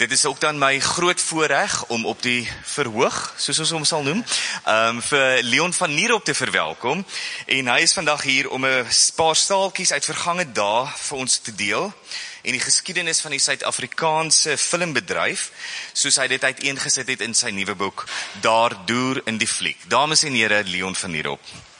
Dit is ook dan my groot voorreg om op die verhoog, soos ons hom sal noem, vir Leon van Nierop te verwelkom. En hy is vandag hier om 'n paar staaltjies uit vergange dae vir ons te deel. En die geskiedenis van die Suid-Afrikaanse filmbedryf, soos hy dit uiteengesit het in sy nuwe boek, Daardoor in die fliek. Dames en here, Leon van Nierop.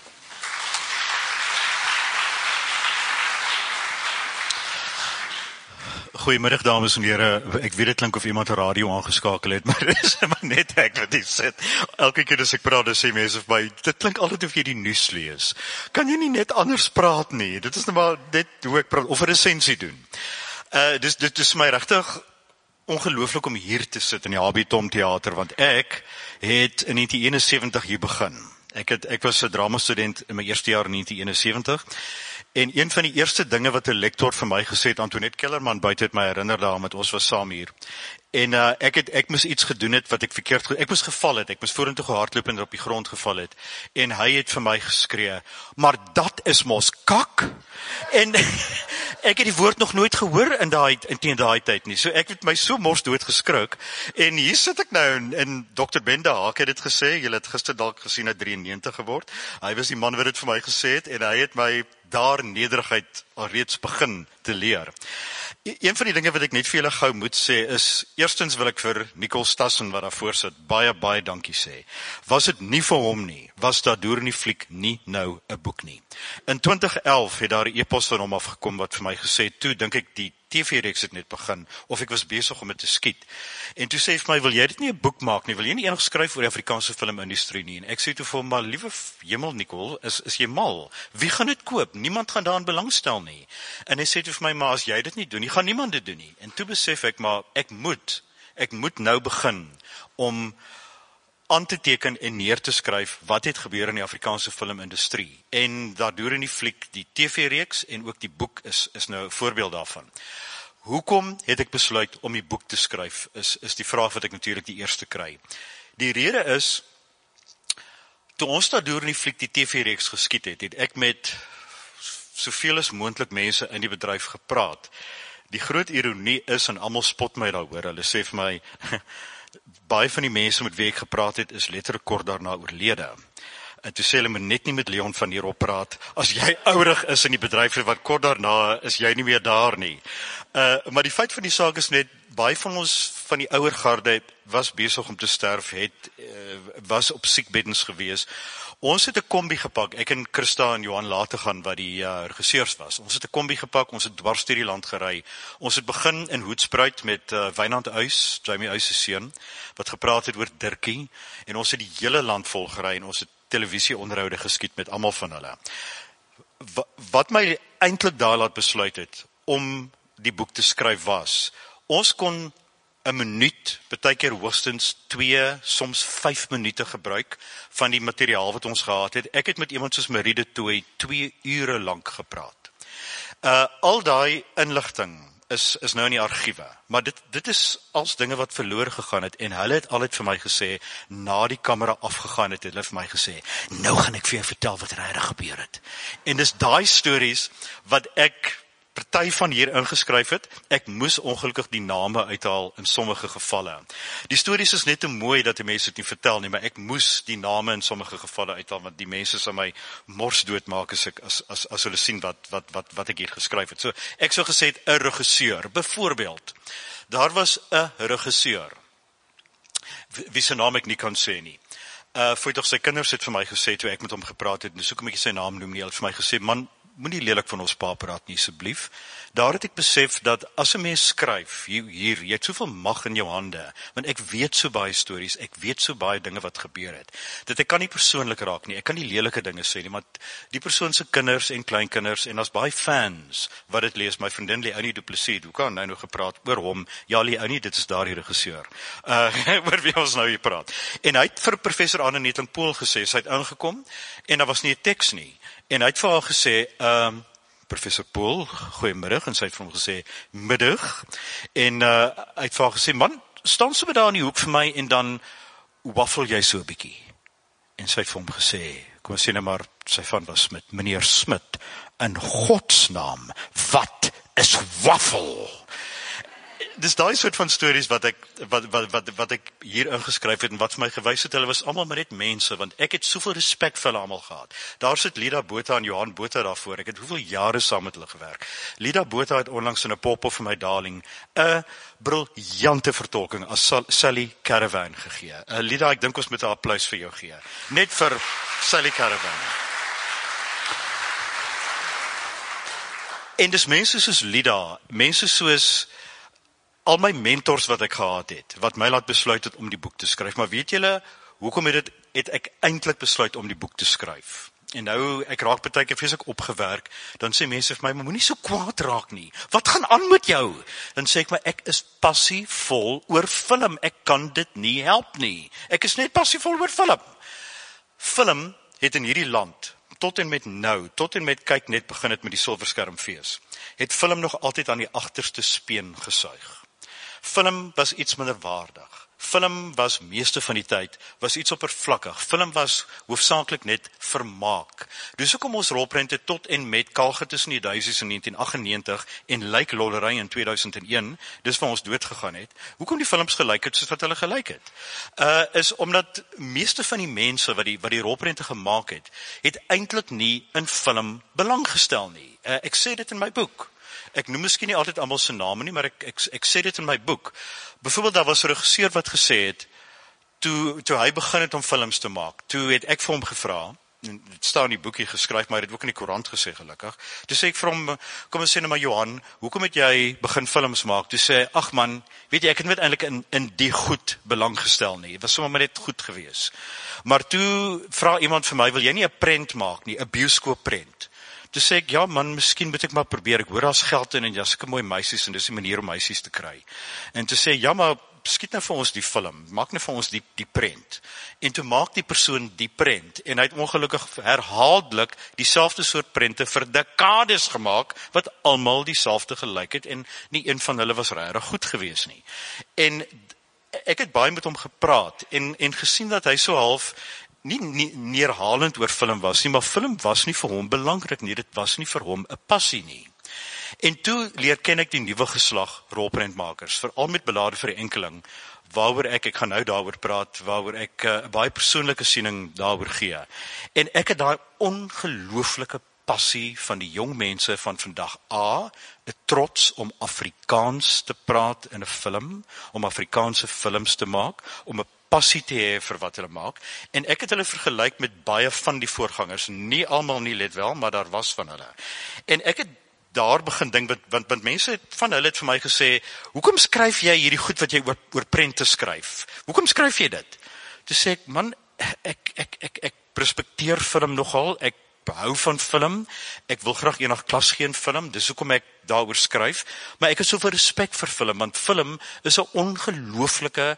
Goeiemiddag dames en here, ek weet dit klink of iemand 'n radio aangeskakel het, maar dit is maar net ek wat hier sit. Elke keer as ek praat, dan sê mense vir my, dit klink altyd of jy die nuus lees. Kan jy nie net anders praat nie? Dit is nou maar net hoe ek praat, of 'n resensie doen. Dit is my regtig ongelooflik om hier te sit in die HB Tom Theater, want ek het in 1971 hier begin. Ek was 'n dramastudent in my eerste jaar in 1971. En een van die eerste dinge wat 'n lektor vir my gesê het, Antoinette Kellerman buite het my herinner daaraan, want ons was saam hier. En ek moes iets gedoen het wat ek verkeerd, ek moes geval het, ek moes vorentoe gehardloop en op die grond geval het. En hy het vir my geskree, maar dat is mos kak. En ek het die woord nog nooit gehoor in daai tyd nie. So ek het my so mors dood geskrik. En hier sit ek nou en Dr. Ben de Haak het dit gesê, julle het gister dalk gesien hy 93 geword. Hy was die man wat dit vir my gesê het en hy het my daar nederigheid alreeds begin te leer. Een van die dinge wat ek net vir julle gou moet sê is, eerstens wil ek vir Nicole Stassen wat daarvoor sit, baie dankie sê. Was dit nie vir hom nie, was Daardoor in die fliek nie nou 'n boek nie. In 2011 het daar 'n e-pos van hom afgekom wat vir my gesê het, toe dink ek die TV-reeks het net begin, of ek was besig om dit te skiet. En toe sê hy vir my, wil jy dit nie 'n boek maak nie, wil jy nie enig skryf oor die Afrikaanse filmindustrie nie? En ek sê toe vir hom, maar liewe hemel Nicole, is jy mal? Wie gaan dit koop? Niemand gaan daaraan belangstel nie. En hy sê toe vir my, maar as jy dit nie doen nie, gaan niemand dit doen nie. En toe besef ek, maar ek moet nou begin om aan te teken en neer te skryf wat het gebeur in die Afrikaanse filmindustrie. En Daardoor in die fliek, die TV-reeks en ook die boek is nou 'n voorbeeld daarvan. Hoekom het ek besluit om die boek te skryf, is die vraag wat ek natuurlik die eerste kry. Die rede is, toe ons Daardoor in die fliek die TV-reeks geskiet het ek met soveel as moontlik mense in die bedryf gepraat. Die groot ironie is, en almal spot my daaroor, hulle sê vir my, baie van die mense met wie ek gepraat het, is letterlik kort daarna oorlede. En toe sê hulle, moet net nie met Leon van Nierop praat, as jy ourig is in die bedryf, wat kort daarna is jy nie meer daar nie. Maar die feit van die saak is net, baie van ons van die ouer garde was besig om te sterf, was op siekbeddens gewees. Ons het 'n kombi gepak, ek en Christa en Johan Lategan wat die regisseurs was. Ons het 'n kombi gepak, ons het dwars deur die land gery. Ons het begin in Hoedspruit met Wynand Uys, Jamie Uys se seun, wat gepraat het oor Dirkie, en ons het die hele land vol gery en ons het televisieonderhoude geskiet met almal van hulle. Wat my eintlik daar laat besluit het om die boek te skryf was, ons kon 'n minuut, partykeer hoogstens 2, soms 5 minute gebruik van die materiaal wat ons gehad het. Ek het met iemand soos Marie de Tooy 2 ure lank gepraat. Al daai inligting is nou in die argiewe, maar dit is als dinge wat verloor gegaan het, en hulle het altyd vir my gesê, na die kamera afgegaan het, hulle vir my gesê, nou gaan ek vir jou vertel wat regtig gebeur het. En dis daai stories wat ek party van hier ingeskryf het, ek moes ongelukkig die name uithaal in sommige gevalle. Die stories is net te mooi dat die mense dit nie vertel nie, maar ek moes die name in sommige gevalle uithaal, want die mense sal my mors doodmaak as hulle sien wat ek hier geskryf het. So, ek sou gesê het, 'n regisseur, byvoorbeeld, daar was 'n regisseur, wie se naam ek nie kan sê nie. Voortog sy kinders het vir my gesê, toe ek met hom gepraat het, en soek om ek sy naam noem nie, hulle het vir my gesê, man, moenie lelik van ons pa praat nie, asseblief. Daar het ek besef dat as 'n mens skryf, jy het soveel mag in jou hande, want ek weet so baie stories, ek weet so baie dinge wat gebeur het, dat ek kan nie persoonlik raak nie, ek kan nie lelike dinge sê nie, maar die persoon se kinders en kleinkinders, en as baie fans wat dit lees, my vriendin Leonie Du Plessis, hoe kan hy nou gepraat oor hom, ja Leonie, dit is daar die regisseur, oor wie ons nou hier praat. En hy het vir professor Anne Neteling-Pool gesê, sy het ingekom, en daar was nie 'n teks nie, en hy het vir haar gesê, professor Pool, goeiemiddag, en sy het vir hom gesê, middag, en hy het vir haar gesê, man, staan so daar in die hoek vir my, en dan waffel jy so 'n bietjie. En sy het vir hom gesê, kom ons sê nou maar, sy van was met meneer Smit, in godsnaam, wat is waffel? dis daai soort van stories wat ek hier ingeskryf het en wat vir my gewys het, hulle was almal maar net mense, want ek het soveel respek vir hulle almal gehad. Daar sit Lida Botha en Johan Botha daarvoor. Ek het hoeveel jare saam met hulle gewerk. Lida Botha het onlangs in 'n pop-up vir my darling 'n briljante vertolking as Sally Caravan gegee. Lida, ek dink ons moet 'n applaus vir jou gee. Net vir Sally Caravan. En dis mense soos Lida, mense soos al my mentors wat ek gehad het, wat my laat besluit het om die boek te skryf. Maar weet julle, hoekom het ek eintlik besluit om die boek te skryf? En nou, ek raak partykeer vreeslik opgewerk, dan sê mense vir my, maar moenie so kwaad raak nie. Wat gaan aan met jou? Dan sê ek, maar ek is passievol oor film. Ek kan dit nie help nie. Ek is net passievol oor film. Film het in hierdie land tot en met kyk net begin het met die silverskermfees, het film nog altyd aan die agterste speen gesuig. Film was iets minderwaardig. Film was meeste van die tyd, was iets oppervlakkig. Film was hoofsaaklik net vermaak. Dus hoekom ons rolprente tot en met Kalge tussen die duisies in 1998 en Lyk Lollery in 2001, dis waar ons doodgegaan het, hoekom die films gelyk het soos wat hulle gelyk het, is omdat meeste van die mense wat die rolprente gemaak het eintlik nie in film belang gestel nie. Ek sê dit in my boek. Ek noem miskien nie altyd almal se name nie, maar ek sê dit in my boek. Byvoorbeeld, daar was 'n regisseur wat gesê het, toe hy begin het om films te maak, toe het ek vir hom gevra, en dit staan in die boekie geskryf, maar hy het ook in die koerant gesê gelukkig, toe sê ek vir hom, kom ons sê nou maar Johan, hoekom het jy begin films maak? Toe sê, ag man, weet jy, ek het net eintlik in die goed belang gestel nie, het was sommer net goed gewees. Maar toe vra iemand vir my, wil jy nie 'n prent maak nie, 'n bioskoopprent? Toe sê ek, ja man, miskien moet ek maar probeer, ek hoor daar's geld in en ja, sulke mooi meisies en dis die manier om meisies te kry. En toe sê, ja maar, skiet nou vir ons die film, maak nou vir ons die prent. En toe maak die persoon die prent, en hy het ongelukkig herhaaldelik dieselfde soort prente vir dekades gemaak, wat almal dieselfde gelyk het, en nie een van hulle was regtig goed gewees nie. En ek het baie met hom gepraat, en gesien dat hy so half, nie neerhalend oor film was nie, maar film was nie vir hom belangrik nie, dit was nie vir hom 'n passie nie. En toe leer ken ek die nuwe geslag rolprentmakers, veral met Belade vir die Enkeling, waaroor ek gaan nou daaroor praat, waaroor ek 'n baie persoonlike siening daaroor gee. En ek het daai ongelooflike passie van die jong mense van vandag, 'n trots om Afrikaans te praat in 'n film, om Afrikaanse films te maak, om 'n passie te hê vir wat hulle maak, en ek het hulle vergelyk met baie van die voorgangers, nie almal nie, let wel, maar daar was van hulle. En ek het daar begin dink, want mense van hulle het vir my gesê, hoekom skryf jy hierdie goed wat jy oor prente skryf? Hoekom skryf jy dit? Toe sê ek, man, ek respekteer film nogal, ek hou van film, ek wil graag eendag klas gee in film, dis hoekom ek daaroor skryf, maar ek het soveel respek vir film, want film is 'n ongelooflike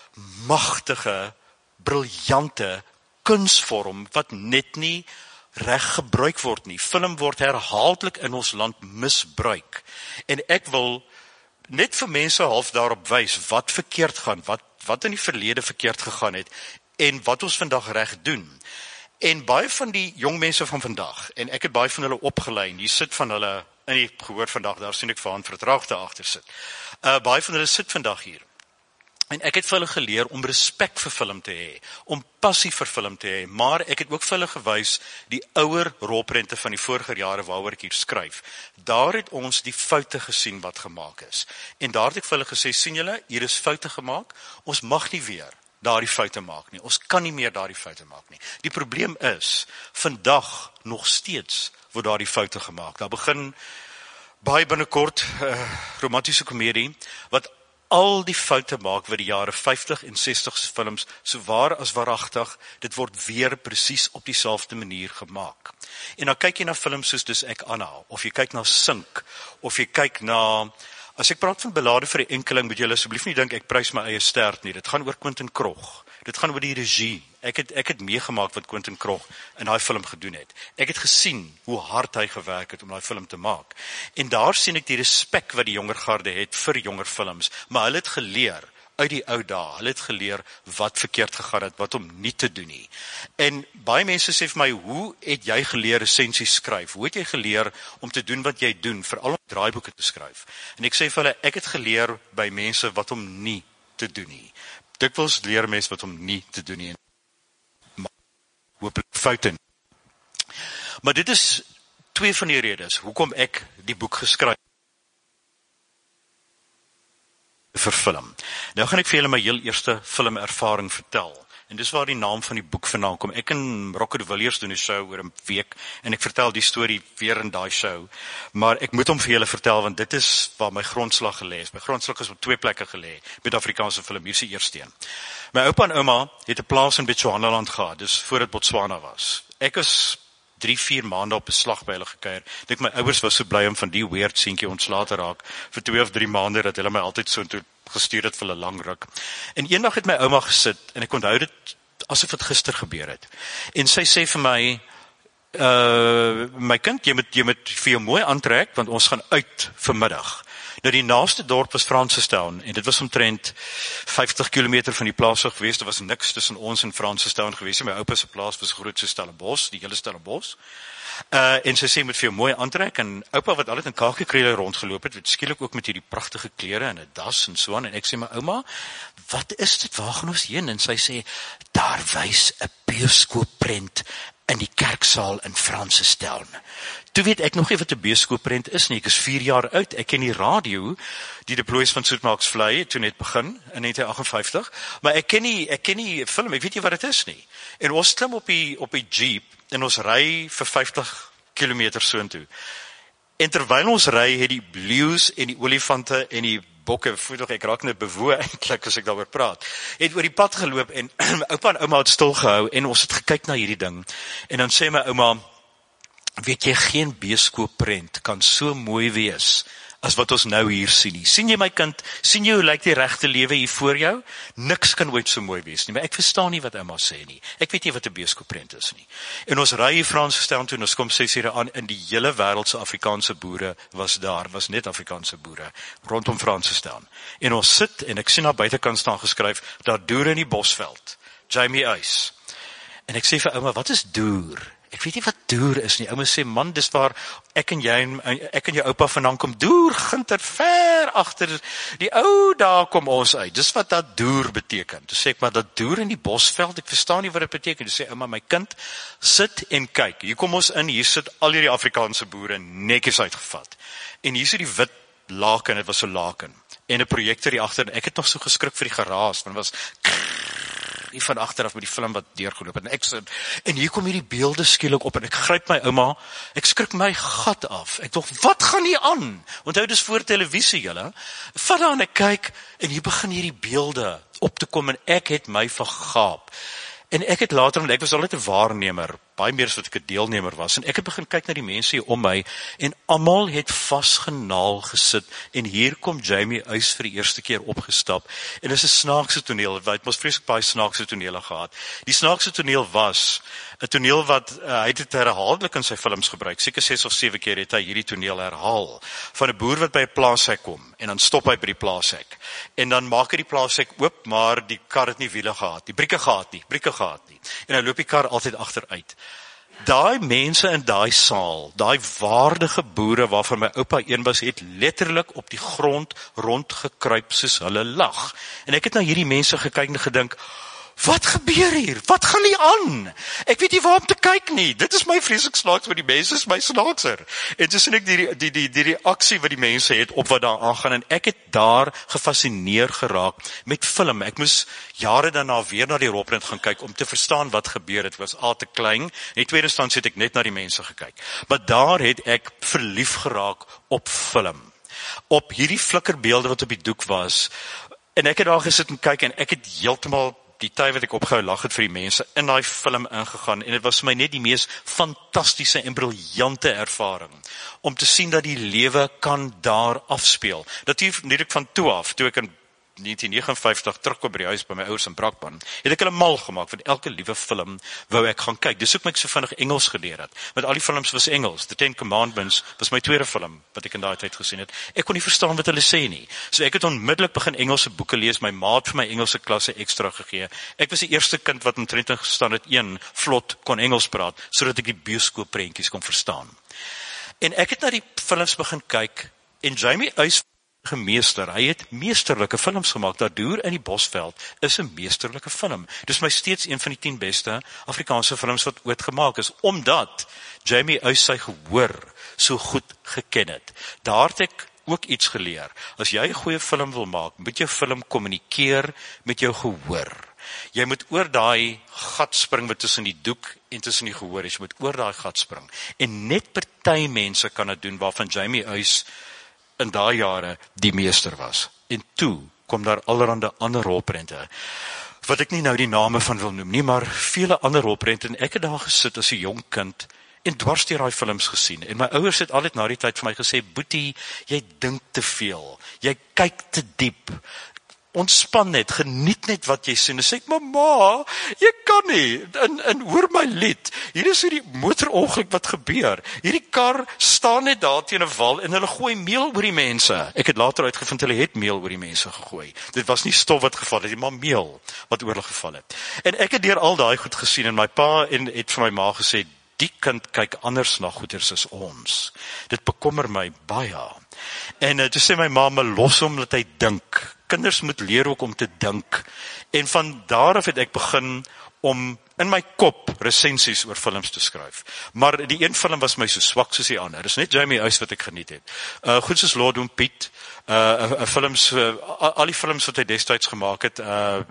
magtige, briljante kunsvorm wat net nie reg gebruik word nie. Film word herhaaldelik in ons land misbruik. En ek wil net vir mense half daarop wys wat verkeerd gaan, wat in die verlede verkeerd gegaan het en wat ons vandag reg doen. En baie van die jong mense van vandag, en ek het baie van hulle opgelei, hier sit van hulle in die gehoor vandag, daar sien ek vir Han Vertraagde agter sit. Baie van hulle sit vandag hier. En ek het vir hulle geleer om respek vir film te hê, om passie vir film te hê, maar ek het ook vir hulle gewys die ouer rolprente van die vorige jare waaroor ek hier skryf. Daar het ons die foute gesien wat gemaak is. En daar het ek vir hulle gesê, sien julle, hier is foute gemaak, ons mag nie weer daardie foute maak nie. Ons kan nie meer daardie foute maak nie. Die probleem is, vandag nog steeds word daardie foute gemaak. Daar begin baie binnekort romantiese komedie, wat al die foute maak wat die jare 50 en 60 films, so waar as waaragtig, dit word weer presies op dieselfde manier gemaak. En dan kyk jy na films soos Dis Ek Anna, of jy kyk na Sink, of jy kyk na, as ek praat van Belade vir die Enkeling, moet julle asseblief nie dink ek prys my eie stert nie, dit gaan oor Quentin Krog, dit gaan oor die regie, ek het meegemaak wat Quentin Krog in daai film gedoen het, ek het gesien hoe hard hy gewerk het om daai film te maak, en daar sien ek die respek wat die jonger garde het vir jonger films, maar hulle het geleer, uit die ou dae. Hulle het geleer wat verkeerd gegaan het, wat om nie te doen nie. En baie mense sê vir my, hoe het jy geleer resensies skryf? Hoe het jy geleer om te doen wat jy doen, veral om draaiboeke te skryf? En ek sê vir hulle, ek het geleer by mense wat om nie te doen nie. Dikwels leer mense wat om nie te doen nie. Maar hopelik foute. Maar dit is 2 van die redes, hoekom ek die boek geskryf vir film. Nou gaan ek vir julle my heel eerste filmervaring vertel. En dis waar die naam van die boek vandaan kom. Ek en Rocco de Villiers doen 'n show oor 'n week en ek vertel die storie weer in daai show. Maar ek moet hom vir julle vertel want dit is waar my grondslag gelê is. My grondslag is op 2 plekke gelê met Afrikaanse film, hier is die eerste een. My oupa en ouma het 'n plaas in Bechuanaland gehad, dis voor dit Botswana was. Ek is 3-4 maande op beslag by hulle gekuier. Dink my ouers was so bly om van die weird seentjie ontslae te raak vir 2 of 3 maande dat hulle my altyd so toe gestuur het vir 'n lang ruk. En eendag het my ouma gesit en ek onthou dit asof dit gister gebeur het. En sy sê vir my, my kind, jy moet vir jou mooi aantrek want ons gaan uit vanmiddag. Nou die naaste dorp was Francistown en dit was omtrent 50 km van die plaas af gewees. Daar was niks tussen ons en Francistown gewees. My oupa se plaas was groot so Stellenbosch, die hele Stellenbosch. En sy sê met vir jou mooi aantrek en oupa wat altyd in kakiekriele rondgeloop het skielik ook met hierdie pragtige klere en 'n das en so aan en ek sê my ouma, wat is dit, waar gaan ons heen? En sy sê, daar wys 'n bioskoopprent in die kerksaal in Francistown. Toe weet ek nog nie wat 'n bioskoopprent is nie. Ek is 4 jaar oud. Ek ken die radio, die deploys van Soetmaaks Vlei toe net begin in 1958, maar ek ken nie film. Ek weet nie wat dit is nie. En ons klim op die Jeep en ons ry vir 50 km soontoe. En terwyl ons ry, het die blues en die olifante en die bokke, ek raak net bewoe eintlik as ek daaroor praat, het oor die pad geloop en oupa en ouma het stilgehou en ons het gekyk na hierdie ding. En dan sê my ouma, weet jy, geen bioskoopprent kan so mooi wees as wat ons nou hier sien nie. Sien jy my kind, sien jy hoe lyk die regte lewe hier voor jou? Niks kan ooit so mooi wees nie, maar ek verstaan nie wat ouma sê nie. Ek weet nie wat 'n bioskoopprent is nie. En ons ry hier Francistown toe en ons kom 6 ure aan in die hele wêreld se Afrikaanse boere was net Afrikaanse boere rondom Francistown. En ons sit en ek sien daar buitekant staan geskryf, daar doer in die Bosveld, Jamie Uys. En ek sê vir ouma, wat is doer? Ek weet nie wat doer is nie. Ouma sê, man, dis waar ek en jou oupa vandaan kom. Doer, ginter, ver agter die ou, daar kom ons uit. Dis wat dat doer beteken. Toe sê ek, maar dat doer in die Bosveld, ek verstaan nie wat dit beteken. Toe sê ouma, my kind, sit en kyk. Hier kom ons in, hier sit al hierdie Afrikaanse boere netjies uitgevat. En hier sit die wit laken, dit was so laken. En 'n projektor hier agter. Ek het nog so geskrik vir die geraas, want was hier van agteraf met die film wat deurgeloop het. En ek sit, en hier kom hierdie beelde skielik op en ek gryp my ouma, ek skrik my gat af. Ek dink, wat gaan hier aan? Onthou dis voor televisie julle. Vat daar en ek kyk en hier begin hierdie beelde op te kom en ek het my vergaap. En ek het later, want ek was altyd 'n waarnemer, baie meer as wat ek 'n deelnemer was, en ek het begin kyk na die mense hier om my, en almal het vasgenaal gesit, en hier kom Jamie Uys vir die eerste keer opgestap, en dit is 'n snaakse toneel, hy het mos vreeslik baie snaakse tonele gehad. Die snaakse toneel was 'n toneel wat, hy het dit herhaaldelik in sy films gebruik, seker 6 of 7 keer het hy hierdie toneel herhaal, van 'n boer wat by 'n plaashek kom, en dan stop hy by die plaashek, en dan maak hy die plaashek oop, maar die kar het nie wiele gehad, die brieke gehad nie, en hy loop die kar altyd agteruit. Daai mense in daai saal, daai waardige boere waarvan my oupa een was, het letterlik op die grond rondgekruip soos hulle lag. En ek het na hierdie mense gekyk en gedink, wat gebeur hier? Wat gaan nie aan? Ek weet nie waar om te kyk nie. Dit is my vreeslik snaaks, want die mense is my snaakser. En toe sien ek die reaksie wat die mense het op wat daar aangaan, en ek het daar gefascineer geraak met film. Ek moes jare daarna weer na die rolprent gaan kyk om te verstaan wat gebeur het. Ek was al te klein. In die tweede instansie het ek net na die mense gekyk. Maar daar het ek verlief geraak op film. Op hierdie flikkerbeelde wat op die doek was. En ek het daar gesit en kyk en ek het heeltemal die tyd wat ek opgehou lag het vir die mense in daai film ingegaan, en dit was vir my net die mees fantastiese en briljante ervaring, om te sien dat die lewe kan daar afspeel. Natuurlik van toe af, toe ek in 1959 terugkom by die huis by my ouers in Brakpan, het ek hulle mal gemaak, van elke liewe film wou ek gaan kyk. Dis hoekom ek so vinnig Engels geleer het, want al die films was Engels. The Ten Commandments was my tweede film, wat ek in daai tyd gesien het. Ek kon nie verstaan wat hulle sê nie. So ek het onmiddellik begin Engelse boeke lees, my ma het vir my Engelse klasse ekstra gegee. Ek was die eerste kind wat omtrent in standaard 1 vlot kon Engels praat, sodat ek die bioskoopprentjies kon verstaan. En ek het na die films begin kyk, en Jamie Uys gemeester, hy het meesterlike films gemaak. Daardeur in die Bosveld is 'n meesterlike film. Dis my steeds een van die 10 beste Afrikaanse films wat ooit gemaak is, omdat Jamie Uys sy gehoor so goed geken het. Daar het ek ook iets geleer. As jy 'n goeie film wil maak, moet jou film kommunikeer met jou gehoor. Jy moet oor daai gat spring wat tussen die doek en tussen die gehoor is. Jy moet oor daai gat spring. En net party mense kan dit doen, waarvan Jamie Uys in daai jare die meester was. En toe kom daar allerhande ander rolprente, wat ek nie nou die name van wil noem nie, maar vele ander rolprente, en ek het daar gesit as 'n jong kind, en dwars deur daai films gesien, en my ouers het altyd na die tyd vir my gesê, Boetie, jy dink te veel, jy kyk te diep, ontspan net, geniet net wat jy sien. En sê ek, mama, jy kan nie, en hoor my lied, hier is hierdie motorongeluk wat gebeur, hierdie kar staan net daar teen 'n wal, en hulle gooi meel oor die mense. Ek het later uitgevind, hulle het meel oor die mense gegooi. Dit was nie stof wat geval het, maar meel wat oor hulle geval het. En ek het deur al daai goed gesien, en my pa het vir my ma gesê, die kind kyk anders na goeders as ons. Dit bekommer my baie. En toe sê my ma, los hom dat hy dink. Kinders moet leer ook om te dink. En van daar af het ek begin om in my kop resensies oor films te skryf. Maar die een film was my so swak soos die ander. Dis net Jamie Uys wat ek geniet het. Goed soos Lord en Piet, films, al die films wat hy destyds gemaak het,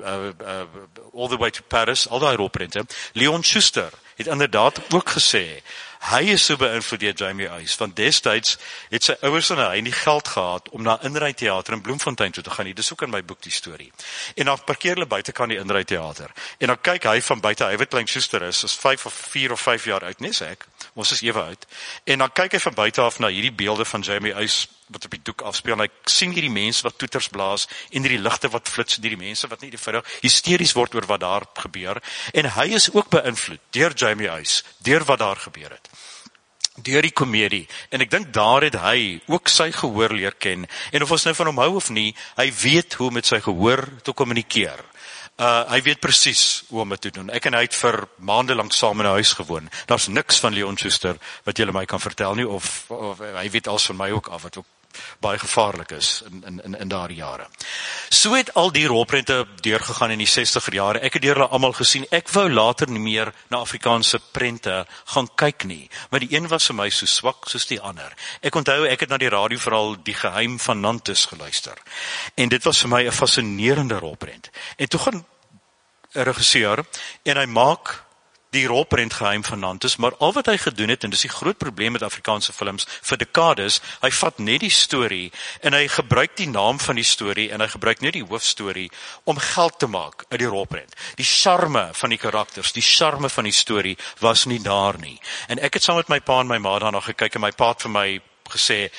All the Way to Paris, al die rolprente. Leon Schuster het inderdaad ook gesê, hy is so beïnvloed deur Jamie Uys, want destyds het sy ouers en hy nie geld gehad om na Inry Theater in Bloemfontein toe te gaan nie. Dis ook in my boek die storie. En dan parkeer hulle buitekant die Inry Theater. En dan kyk hy van buite, hy wat klein Schuster is 4 of 5 jaar oud, nes ek. Ons is ewe oud. En dan kyk hy van buite af na hierdie beelde van Jamie Uys wat op die doek afspeel, en hy sien hierdie mense wat toeters blaas, en hierdie ligte wat flits, hierdie mense wat nie vinnig hysteries word oor wat daar gebeur, en hy is ook beïnvloed deur Jamie Uys, deur wat daar gebeur het, deur die komedie, en ek dink daar het hy ook sy gehoor leer ken, en of ons nou van hom hou of nie, hy weet hoe met sy gehoor te kommunikeer. Hy weet presies hoe om dit te doen. Ek en hy het vir maande lank saam in 'n huis gewoon. Daar's niks van Leon Schuster wat julle my kan vertel nie, of hy weet alles van my ook af, wat ook baie gevaarlik is in daardie jare. So het al die rolprente deurgegaan in die 60er jare. Ek het deur hulle almal gesien. Ek wou later nie meer na Afrikaanse prente gaan kyk nie, maar die een was vir my so swak soos die ander. Ek onthou, ek het na die radio veral Die Geheim van Nantes geluister. En dit was vir my 'n fascinerende rolprent. En toe gaan 'n regisseur, en hy maak die rolprent Geheim van Nantes, maar al wat hy gedoen het, en dis die groot probleem met Afrikaanse films vir dekades, hy vat net die storie, en hy gebruik die naam van die storie, en hy gebruik net die hoofstorie, om geld te maak uit die rolprent. Die charme van die karakters, die charme van die storie, was nie daar nie. En ek het saam met my pa en my ma daarna gekyk, en my pa het vir my gesê,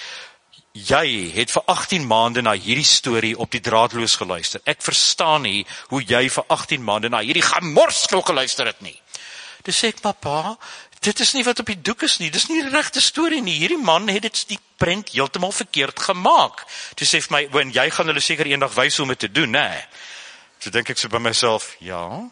jy het vir 18 maande na hierdie storie op die draadloos geluister. Ek verstaan nie hoe jy vir 18 maande na hierdie gemors wil geluister het nie. Toe sê ek, papa, dit is nie wat op die doek is nie, dit is nie die regte storie nie, hierdie man het dit die prent heeltemal verkeerd gemaak. Toe sê vir my, en jy gaan hulle seker eendag wys hoe om dit te doen, nee. Toe dink ek so by myself, ja.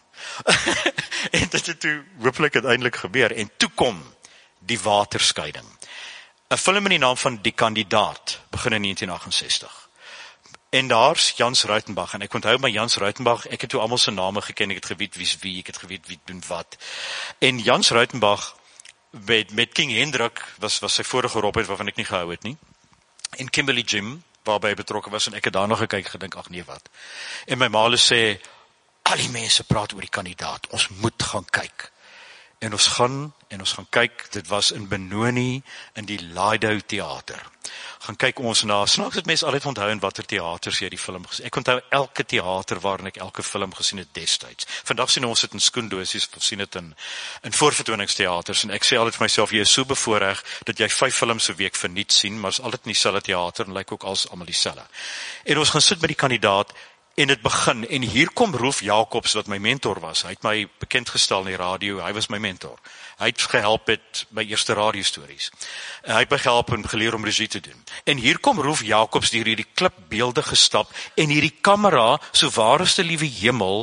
En dit het toe hopelik uiteindelik gebeur, en toe kom Die Waterskeiding. 'n film in die naam van Die Kandidaat, begin in 1968. En daar's Jans Ruitenbach, en ek onthou my Jans Ruitenbach, ek het toe almal se name geken, ek het geweet wie's wie, ek het geweet wie doen wat. En Jans Ruitenbach, met King Hendrik, was sy vorige rolprent waarvan ek nie gehou het nie. En Kimberly Jim, waarby hy betrokke was, en ek het daarna gekyk, gedink, ag nee wat. En my ma sê, al die mense praat oor Die Kandidaat, ons moet gaan kyk. En ons gaan kyk, dit was in Benoni, in die Laido Theater. Gaan kyk ons na, snaaks het mense altyd onthou in watter theaters jy die film gesien. Ek onthou elke theater waarin ek elke film gesien het destyds. Vandag sien ons dit in skoendosies, of sien dit in voorvertoningsteaters, en ek sê altyd vir myself, jy is so bevoorreg, dat jy 5 films 'n week verniet sien, maar is altyd in dieselfde theater, en lyk ook almal dieselfde. En ons gaan sit met Die Kandidaat, En dit begin, en hier kom Rolf Jacobs, wat my mentor was. Hy het my bekend gestel in die radio, hy was my mentor. Hy het gehelp met my eerste radiostories. Hy het my gehelp en geleer om regie te doen. En hier kom Rolf Jacobs deur hierdie klipbeelde gestap, en hierdie kamera, so waar is die liewe hemel,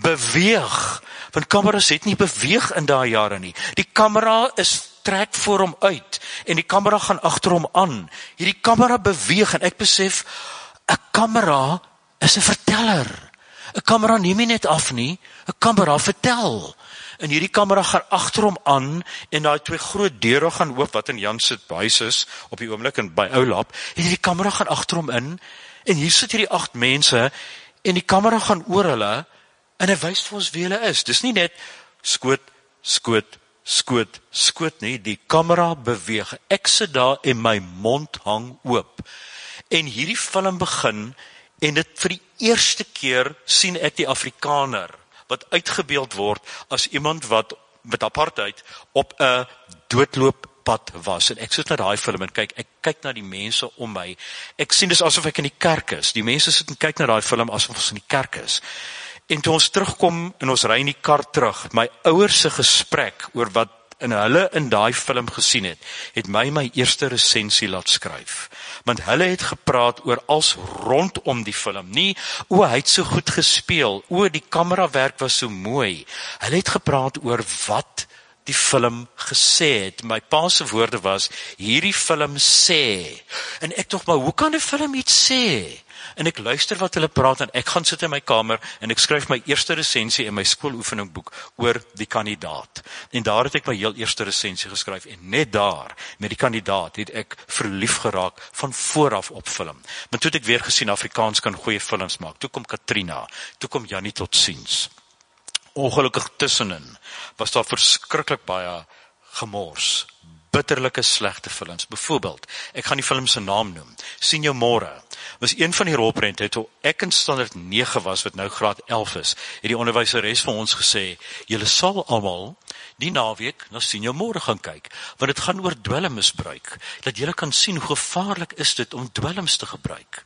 beweeg. Want kameras het nie beweeg in daai jare nie. Die kamera trek voor hom uit, en die kamera gaan agter hom aan. Hierdie kamera beweeg, en ek besef, 'n kamera is 'n verteller. 'n Kamera neem nie net af nie, 'n kamera vertel. En hierdie kamera gaan agter hom aan, en daai twee groot deure gaan oop, wat in Jan se huis is, op die oomblik en by Oulap, en hierdie kamera gaan agter hom in, en hier sit hierdie 8 mense, en die kamera gaan oor hulle, en hy wys vir ons wie hulle is. Dis nie net skoot, skoot, skoot, skoot nie, die kamera beweeg. Ek sit daar en my mond hang oop. En hierdie film begin, en dit vir die eerste keer sien ek die Afrikaner, wat uitgebeeld word as iemand wat met apartheid op 'n doodlooppad was. En ek sit na daai film en ek kyk na die mense om my. Ek sien dis asof ek in die kerk is. Die mense sit en kyk na daai film asof ons in die kerk is. En toe ons terugkom en ons ry in die kar terug, my ouers se gesprek oor wat hulle in daai film gesien het my eerste resensie laat skryf. Want hulle het gepraat oor als rondom die film. Nie, hy het so goed gespeel, die kamerawerk was so mooi. Hulle het gepraat oor wat die film gesê het. My pa se woorde was, hierdie film sê. En ek dink, maar hoe kan 'n film iets sê? En ek luister wat hulle praat, en ek gaan sit in my kamer, en ek skryf my eerste resensie in my skooloefeningboek oor die kandidaat. En daar het ek my heel eerste resensie geskryf, en net daar, met die kandidaat, het ek verlief geraak van vooraf op film. Maar toe het ek weer gesien, Afrikaans kan goeie films maak. Toe kom Katrina, toe kom Jannie Totsiens. Ongelukkig tussenin was daar verskriklik baie gemors, bitterlike slegte films. Byvoorbeeld, ek gaan die film se naam noem, Sien jou môre, was een van die rolprente, toe ek in standaard 9 was, wat nou graad 11 is, het die onderwyseres vir ons gesê, julle sal almal die naweek na Sien jou môre gaan kyk, want dit gaan oor dwelmmisbruik, dat julle kan sien hoe gevaarlik is dit om dwelms te gebruik.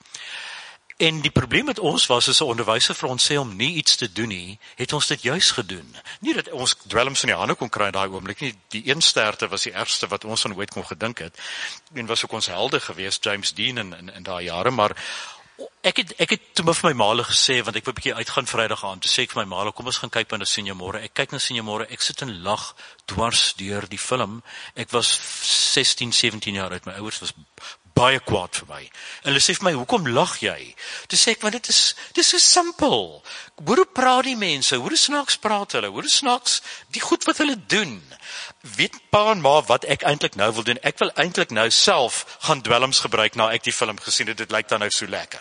En die probleem met ons was, as 'n onderwyser vir ons sê om nie iets te doen nie, het ons dit juis gedoen. Nie dat ons dwelms in die hande kon kry in daai oomblik nie, die eensterte was die ergste wat ons van ooit kon gedink het, en was ook ons helde geweest, James Dean in daai jare, maar ek het toe vir my maale gesê, want ek wou 'n bietjie uitgaan Vrydag aand, toe sê ek vir my maale, kom ons gaan kyk na Sien jou môre. Ek kyk na Sien jou môre, ek sit en lag dwars deur die film. Ek was 16, 17 jaar oud, my ouers was baie kwaad vir my. En hulle sê vir my, hoekom lag jy? Toe sê ek, want dit is so simpel. Hoe praat die mense? Hoe snaaks praat hulle? Hoe snaaks die goed wat hulle doen? Weet pa en ma wat ek eintlik nou wil doen? Ek wil eintlik nou self gaan dwelms gebruik na ek die film gesien het. Dit lyk dan nou so lekker.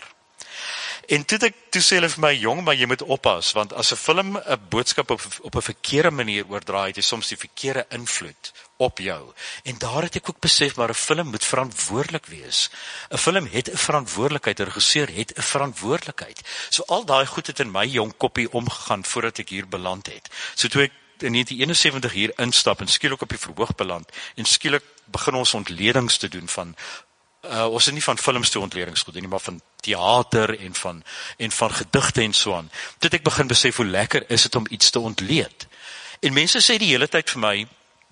En toe sê hulle vir my, jong, maar jy moet oppas, want as 'n film 'n boodskap op 'n verkeerde manier oordraai, het jy soms die verkeerde invloed op jou. En daar het ek ook besef, maar 'n film moet verantwoordelik wees. 'n Film het 'n verantwoordelikheid, 'n regisseur het 'n verantwoordelikheid. So al daai goed het in my jong koppie omgegaan voordat ek hier beland het. So toe ek in 1971 hier instap en skielik op die verhoog beland, en skielik begin ons ontledings te doen van ons is nie van films toe ontledings goed nie, maar van theater en van gedigte en so aan. Dit ek begin besef hoe lekker is dit om iets te ontleed. En mense sê die hele tyd vir my,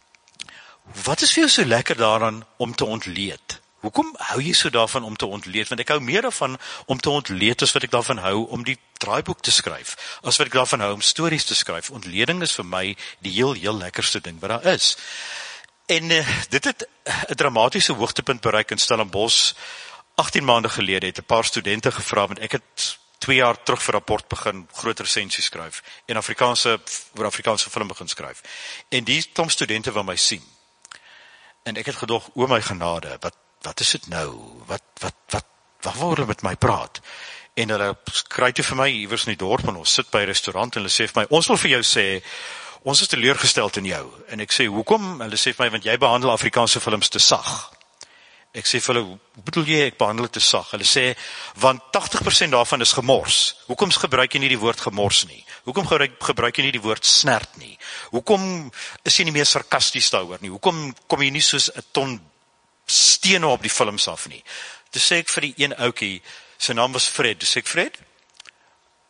wat is vir jou so lekker daaraan om te ontleed? Hoekom hou jy so daarvan om te ontleed? Want ek hou meer daarvan om te ontleed as wat ek daarvan hou om die draaiboek te skryf, as wat ek daarvan hou om stories te skryf. Ontleding is vir my die heel lekkerste ding wat daar is. En dit het 'n dramatiese hoogtepunt bereik in Stellenbosch. 18 maande gelede het 'n paar studente gevra, want ek het 2 jaar terug vir rapport begin, groot resensie skryf, en oor Afrikaanse film begin skryf. En die klomp studente wil my sien. En ek het gedog, o my genade, wat is dit nou? Wat wil hulle met my praat? En hulle kry toe vir my iewers in die dorp, en ons sit by 'n restaurant, en hulle sê vir my, ons wil vir jou sê, ons is teleurgesteld in jou. En ek sê, hoekom? Hulle sê vir my, want jy behandel Afrikaanse films te sag. Ek sê vir hulle, hoe bedoel jy, ek behandel het te sag? Hulle sê, want 80% daarvan is gemors. Hoekom gebruik jy nie die woord gemors nie? Hoekom gebruik jy nie die woord snert nie? Hoekom is jy nie meer sarkasties daaroor nie? Hoekom kom jy nie soos 'n ton stene op die films af nie? Toe sê ek vir die een ouetjie, sy naam was Fred, toe sê ek, Fred,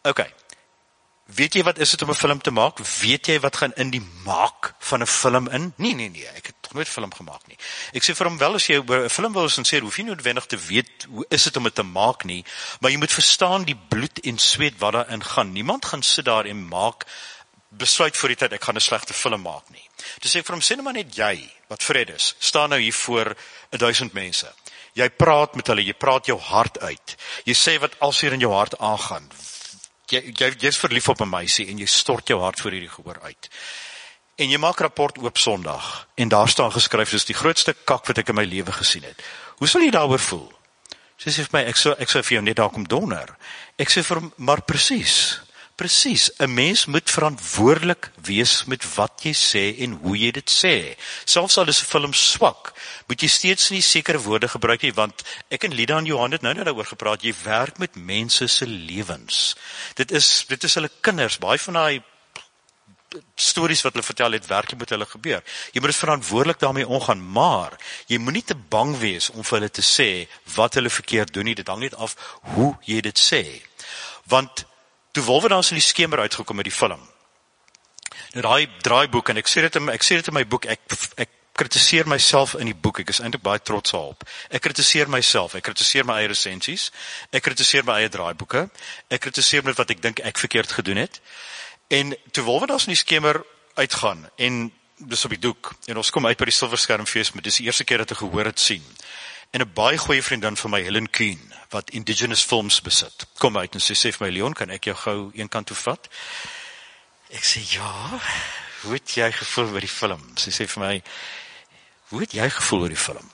Okay. Weet jy wat is dit om 'n film te maak? Weet jy wat gaan in die maak van 'n film in? Nee, ek het nog nooit 'n film gemaak nie. Ek sê vir hom wel, as jy 'n film wil sê, hoef jy nie noodwendig te weet hoe is dit om dit te maak nie, maar jy moet verstaan die bloed en sweet wat daarin gaan. Niemand gaan sit daar en besluit voor die tyd, ek gaan 'n slegte film maak nie. Dus ek vir hom, sê nou maar net jy, wat Fred is, staan nou hier voor 1000 mense. Jy praat met hulle, jy praat jou hart uit. Jy sê wat alseer in jou hart aangaan. Jy's verlief op 'n meisie en jy stort jou hart voor hierdie gehoor uit. En jy maak rapport oop Sondag en daar staan geskryf, dis die grootste kak wat ek in my lewe gesien het. Hoe sal jy daaroor voel? Sy sê vir my, ek sou vir jou net daar kom donder. Ek sê vir hom, maar presies, 'n mens moet verantwoordelik wees met wat jy sê en hoe jy dit sê. Selfs al is 'n film swak, moet jy steeds nie sekere woorde gebruik nie, want ek en Lida en Johan het nou daaroor gepraat, jy werk met mense se lewens. Dit is hulle kinders, baie van daai stories wat hulle vertel het, werklik met hulle gebeur. Jy moet verantwoordelik daarmee omgaan, maar jy moet nie te bang wees om vir hulle te sê wat hulle verkeerd doen nie, dit hang net af hoe jy dit sê. Want toe Wolwerdans in die skemer uitgekom met die film. Nou daai draaiboek, en ek sê dit in my boek, ek kritiseer myself in die boek, ek is eintlik baie trots daarop. Ek kritiseer myself, ek kritiseer my eie resensies, ek kritiseer my eie draaiboeke, ek kritiseer met wat ek dink ek verkeerd gedoen het. En toe Wolwerdans in die skemer uitgaan, en dis op die doek, en ons kom uit by die Silverskermfees, maar dis die eerste keer dat ek gehoor het sien. En 'n baie goeie vriendin van my, Helen Kuhn, wat Indigenous Films besit, kom uit en sy sê vir my, Leon, kan ek jou gou een kant toe vat? Ek sê, ja, hoe het jy gevoel oor die film? Sy sê vir my, hoe het jy gevoel oor die film?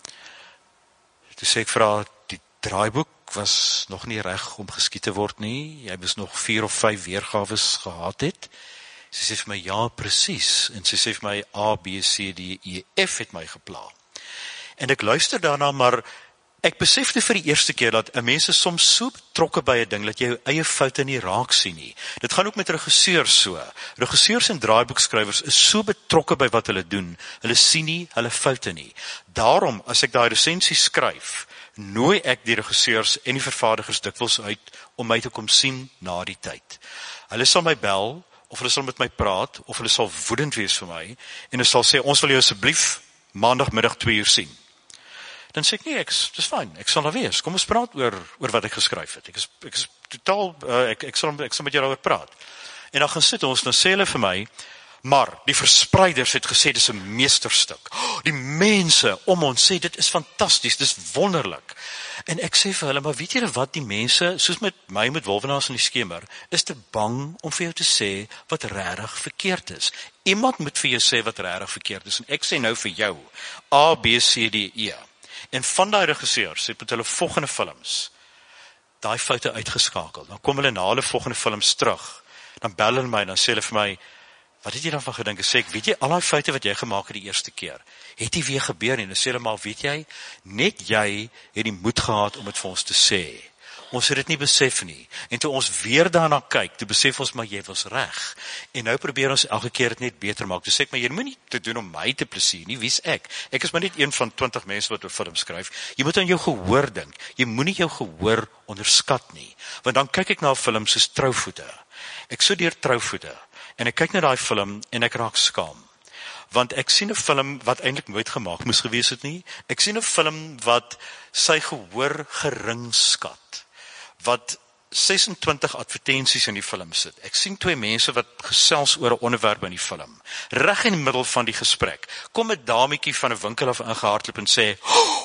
Toe sê ek vir haar, die draaiboek was nog nie reg om geskiet te word nie, jy was nog 4 of 5 weergawes gehad het. Sy sê vir my, ja, presies, en sy sê vir my, A, B, C, D, E, F het my gepla. En ek luister daarna, maar ek besefte vir die eerste keer dat 'n mens is soms so betrokke by 'n ding dat jy jou eie foute nie raak sien nie. Dit gaan ook met regisseurs so. Regisseurs en draaiboekskrywers is so betrokke by wat hulle doen. Hulle sien nie hulle foute nie. Daarom, as ek daai resensie skryf, nooi ek die regisseurs en die vervaardigers dikwels uit om my te kom sien na die tyd. Hulle sal my bel, of hulle sal met my praat, of hulle sal woedend wees vir my, en hulle sal sê, ons wil jou asseblief maandagmiddag 2 uur sien. Dan sê ek, nee, dis fyn, ek sal daar wees. Kom ons praat oor wat ek geskryf het. Ek is totaal, ek sal met jou daaroor praat. En dan gaan sit ons, dan sê hulle vir my, maar die verspreiders het gesê, dit is 'n meesterstuk. Die mense om ons sê, dit is fantasties, dit is wonderlik. En ek sê vir hulle, maar weet julle wat, die mense, soos met my, met Wolwerdans in die skemer, is te bang om vir jou te sê wat regtig verkeerd is. Iemand moet vir jou sê wat regtig verkeerd is. En ek sê nou vir jou, A, B, C, D, E. En van die regisseurs het met hulle volgende films daai foute uitgeskakel. Dan kom hulle na hulle volgende films terug. Dan bel hulle my en dan sê hulle vir my, wat het jy dan van gedink? Sê ek, weet jy, al die foute wat jy gemaak het die eerste keer, het die weer gebeur? En dan sê hulle maar, weet jy, net jy het die moed gehad om dit vir ons te sê. Ons het dit nie besef nie. En toe ons weer daarna kyk, toe besef ons, maar jy was reg. En nou probeer ons elke keer dit net beter maak. Toe sê ek, maar jy moet nie te doen om my te plesier nie, wie's ek? Ek is maar net een van 20 mense wat oor film skryf. Jy moet aan jou gehoor dink. Jy moenie jou gehoor onderskat nie. Want dan kyk ek na 'n film soos Trouvoete. Ek so deur Trouvoete. En ek kyk na daai film en ek raak skaam. Want ek sien 'n film wat eintlik nooit gemaak moes gewees het nie. Ek sien 'n film wat sy gehoor gering skat. Wat 26 advertensies in die film sit. Ek sien 2 mense wat gesels oor 'n onderwerp in die film. Reg in die middel van die gesprek, kom 'n dametjie van 'n winkel af ingehardloop en sê,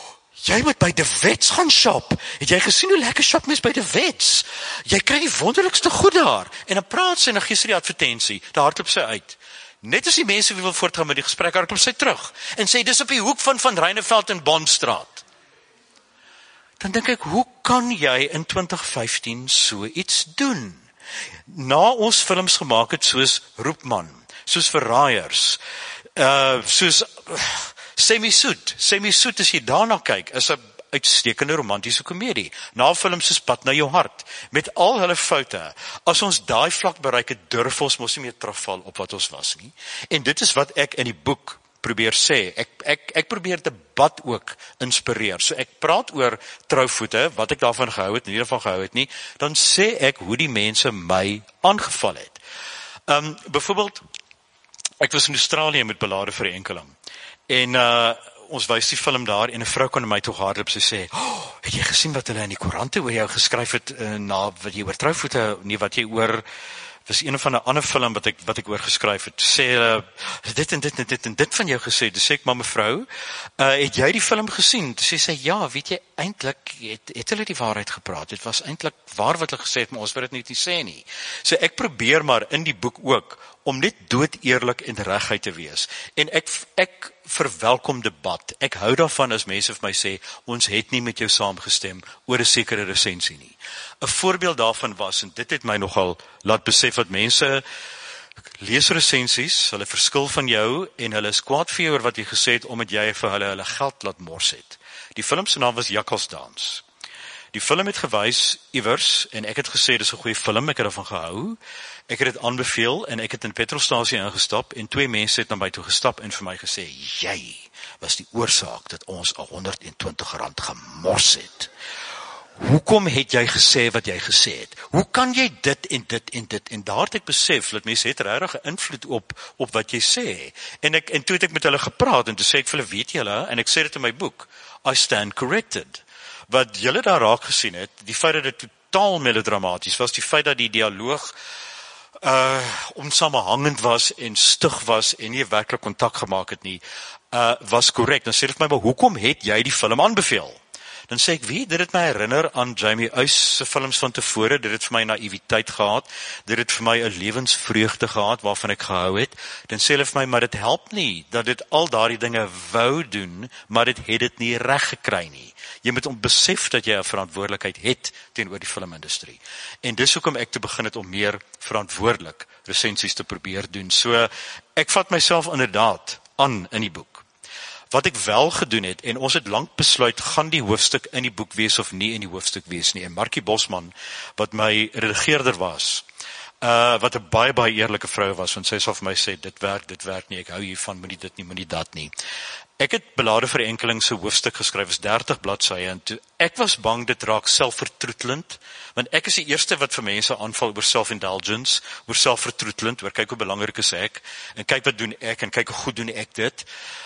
jy moet by De Wets gaan shop. Het jy gesien hoe lekker shop mens by De Wets? Jy kry die wonderlikste goed daar. En dan praat sy en dan gee sy die advertensie. Daar hardloop sy uit. Net as die mense wie wil voortgaan met die gesprek, hardloop sy terug. En sê, dis op die hoek van Reineveld en Bondstraat. Dan dink ek, hoe kan jy in 2015 so iets doen? Na ons films gemaak het, soos Roepman, soos Verraaiers, soos Semi-Soet. Semi-Soet, as jy daarna kyk, is 'n uitstekende romantiese komedie. Na films soos Pad na jou hart, met al hulle foute. As ons daai vlak bereik het, durf ons mos nie meer terugval op wat ons was nie. En dit is wat ek in die boek probeer sê. Ek probeer debat ook inspireer. So ek praat oor trouvoete, wat ek daarvan gehou het, nie daarvan gehou het nie, dan sê ek hoe die mense my aangeval het. Byvoorbeeld, ek was in Australië met Belade vir 'n enkeling. En ons wys die film daar en 'n vrou kon my toe hardop sê, het jy gesien wat hulle in die koerante oor jou geskryf het, na wat jy oor trouvoete, nie wat jy oor, was een van 'n ander film wat ek oor geskryf het, sê hulle, dit en dit van jou gesê, dis sê ek, maar mevrou, het jy die film gesien? Toe sê sy, ja, weet jy, eintlik het hulle die waarheid gepraat, dit was eintlik waar wat hulle gesê het, maar ons wil dit nie sê nie. So ek probeer maar in die boek ook, om net dood eerlik en reguit te wees. En ek verwelkom debat. Ek hou daarvan as mense vir my sê, ons het nie met jou saamgestem oor 'n sekere resensie nie. 'n Voorbeeld daarvan was, en dit het my nogal laat besef dat mense lees resensies, hulle verskil van jou en hulle is kwaad vir jou oor wat jy gesê het omdat jy vir hulle geld laat mors het. Die film se naam was Jakkalsdans. Die film het gewys iewers en ek het gesê dis 'n goeie film, ek het daarvan gehou. Ek het dit aanbeveel en ek het in 'n petrolstasie ingestap en 2 mense het na my toe gestap en vir my gesê, jy was die oorsaak dat ons R120 gemors het. Hoekom het jy gesê wat jy gesê het? Hoe kan jy dit en dit en dit? En daar het ek besef dat mense het regtig 'n invloed op wat jy sê. En toe het ek met hulle gepraat en toe sê ek vir hulle, weet julle, en ek sê dit in my boek, I stand corrected. Wat julle daar raak gesien het, die feit dat dit totaal melodramaties was, die feit dat die dialoog onsamehangend was en stug was en nie werklik kontak gemaak het nie, was korrek. Dan sê dit vir my, maar hoekom het jy die film aanbeveel? Dan sê ek, dit het my herinner aan Jamie Uys se films van tevore, dit het vir my naïwiteit gehad, dit het vir my 'n lewensvreugde gehad waarvan ek gehou het. Dan sê hulle vir my, maar dit help nie dat dit al daardie dinge wou doen, maar dit het dit nie reg gekry nie. Jy moet besef dat jy 'n verantwoordelikheid het teenoor die filmindustrie. En dis hoekom ek te begin het om meer verantwoordelik resensies te probeer doen. So ek vat myself inderdaad aan in die boek. Wat ek wel gedoen het, en ons het lank besluit, gaan die hoofstuk in die boek wees of nie in die hoofstuk wees nie. En Markie Bosman, wat my redigeerder was, wat 'n baie eerlike vrou was, want sy sal vir my sê, dit werk nie, ek hou hiervan, moenie dit nie, moenie dat nie. Ek het Belade vir 'n enkeling se hoofstuk geskryf, is 30 bladsye, en toe, ek was bang dit raak selfvertroetelend, want ek is die eerste wat vir mense aanval oor self-indulgence, oor selfvertroetelend, oor kyk hoe belangrik is ek, en kyk wat doen ek, en kyk hoe goed doen ek dit.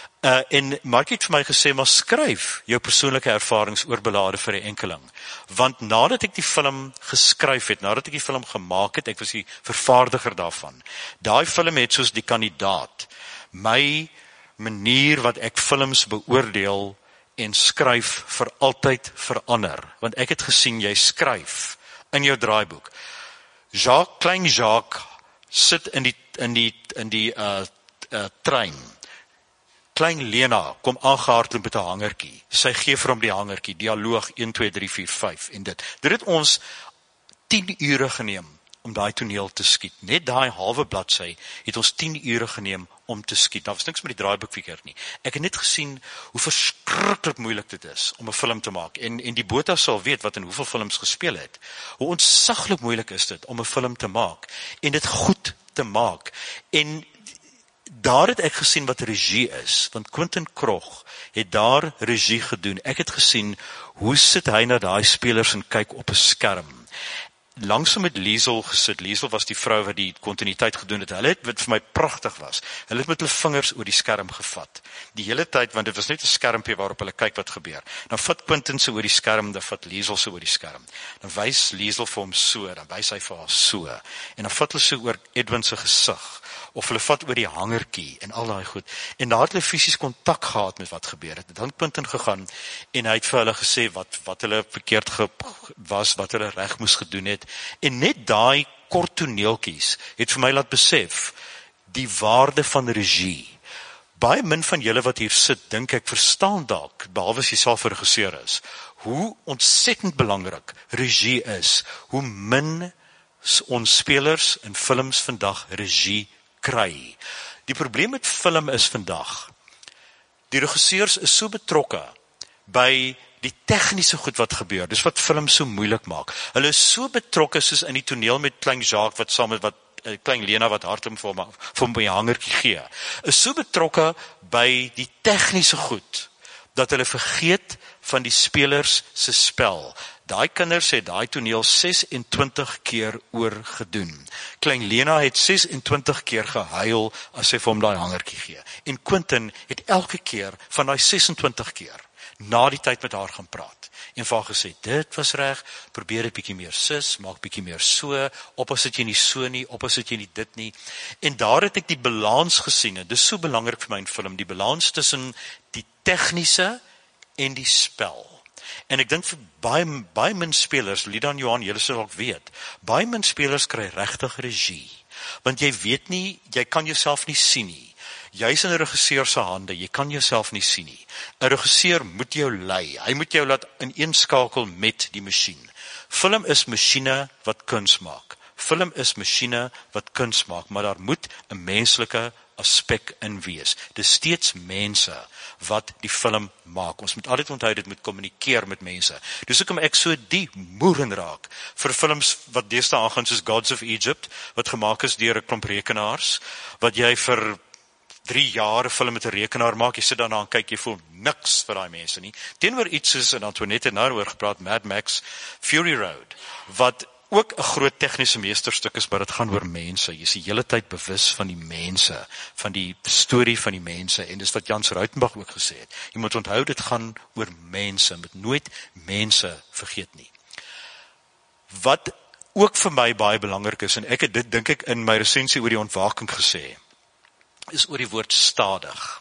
En Markie het vir my gesê, maar skryf jou persoonlike ervarings oor Belade vir 'n enkeling. Want nadat ek die film geskryf het, nadat ek die film gemaak het, ek was die vervaardiger daarvan, daai film het soos die kandidaat, my manier wat ek films beoordeel en skryf vir altyd verander. Want ek het gesien, jy skryf in jou draaiboek. Klein Jacques sit in die trein. Klein Lena kom aangehardloop met 'n hangertjie. Sy gee vir hom die hangertjie, dialoog 1 2 3 4 5 en dit. Dit het ons 10 ure geneem om daai toneel te skiet. Net daai halwe bladsy het ons 10 ure geneem om te skiet. Daar was niks met die draaiboek verkeerd nie. Ek het net gesien hoe verskriklik moeilik dit is om 'n film te maak. En die Botha sal weet wat in hoeveel films gespeel het. Hoe ontsaglik moeilik is dit om 'n film te maak en dit goed te maak. En daar het ek gesien wat regie is, want Quentin Krog het daar regie gedoen. Ek het gesien, hoe sit hy na daai spelers en kyk op 'n skerm. Langsom met Liesel gesit. Liesel was die vrou wat die kontinuïteit gedoen het. Hulle het, wat vir my pragtig was, hulle het met hulle vingers oor die skerm gevat. Die hele tyd, want dit was net 'n skermpie waarop hulle kyk wat gebeur. Dan vat Quentin se oor die skerm, dan vat Liesel se oor die skerm. Dan wys Liesel vir hom so, dan wys hy vir haar so. En dan vat hulle so oor Edwin se gesig. Of hulle vat oor die hangertjie en al daai goed. En daar het hulle fisies kontak gehad met wat gebeur het. Dan Quentin gegaan en hy het vir hulle gesê wat hulle verkeerd was, wat hulle reg moes gedoen het. En net daai kort toneeltjies het vir my laat besef die waarde van regie. Baie min van julle wat hier sit, dink ek verstaan dalk, behalwe as jy self 'n regisseur is, hoe ontsettend belangrik regie is, hoe min ons spelers in films vandag regie kry. Die probleem met film is vandag, die regisseurs is so betrokke by die tegniese goed wat gebeur, dis wat film so moeilik maak. Hulle is so betrokke soos in die toneel met Klein Jacques wat saam met wat klein Lena wat hardloop vir hom by 'n hangertjie gee, is so betrokke by die tegniese goed, dat hulle vergeet van die spelers se spel. Daai kinders het daai toneel 26 keer oorgedoen. Klein Lena het 26 keer gehuil as sy vir hom daai hangertjie gee. En Quentin het elke keer van daai 26 keer na die tyd met haar gaan praat. En vir haar gesê, dit was reg, probeer dit bietjie meer sis, maak bietjie meer so, oppas dit jy nie so nie, oppas dit jy nie dit nie. En daar het ek die balans gesien, en dis so belangrik vir my in film, die balans tussen die tegniese en die spel. En ek dink vir baie min spelers, Lida en Johan, julle sal ook weet, baie min spelers kry regtig regie. Want jy weet nie, jy kan jouself nie sien nie. Jy is in 'n regisseur se hande, jy kan jouself nie sien nie. 'n Regisseur moet jou lei, hy moet jou laat ineenskakel met die masjien. Film is masjiene wat kuns maak. Film is masjiene wat kuns maak, maar daar moet 'n menslike aspek in wees. Dis steeds mense wat die film maak. Ons moet altyd onthou dit moet kommunikeer met mense. Dus hoekom ek so die moeren raak vir films wat deesdae aangaan soos Gods of Egypt, wat gemaak is deur 'n klomp rekenaars, wat jy vir 3 jaar 'n film met 'n rekenaar maak, jy sit daarna en kyk, jy voel niks vir daai mense nie. Teenoor iets soos, en Antoinette het nou oor gepraat, Mad Max, Fury Road, wat ook 'n groot tegniese meesterstuk is, maar dit gaan oor mense. Jy is die hele tyd bewus van die mense, van die storie van die mense, en dis wat Jans Ruitenbach ook gesê het. Jy moet onthou, dit gaan oor mense, moet nooit mense vergeet nie. Wat ook vir my baie belangrik is, en ek het dit dink ek in my resensie oor die ontwaking gesê, is oor die woord stadig.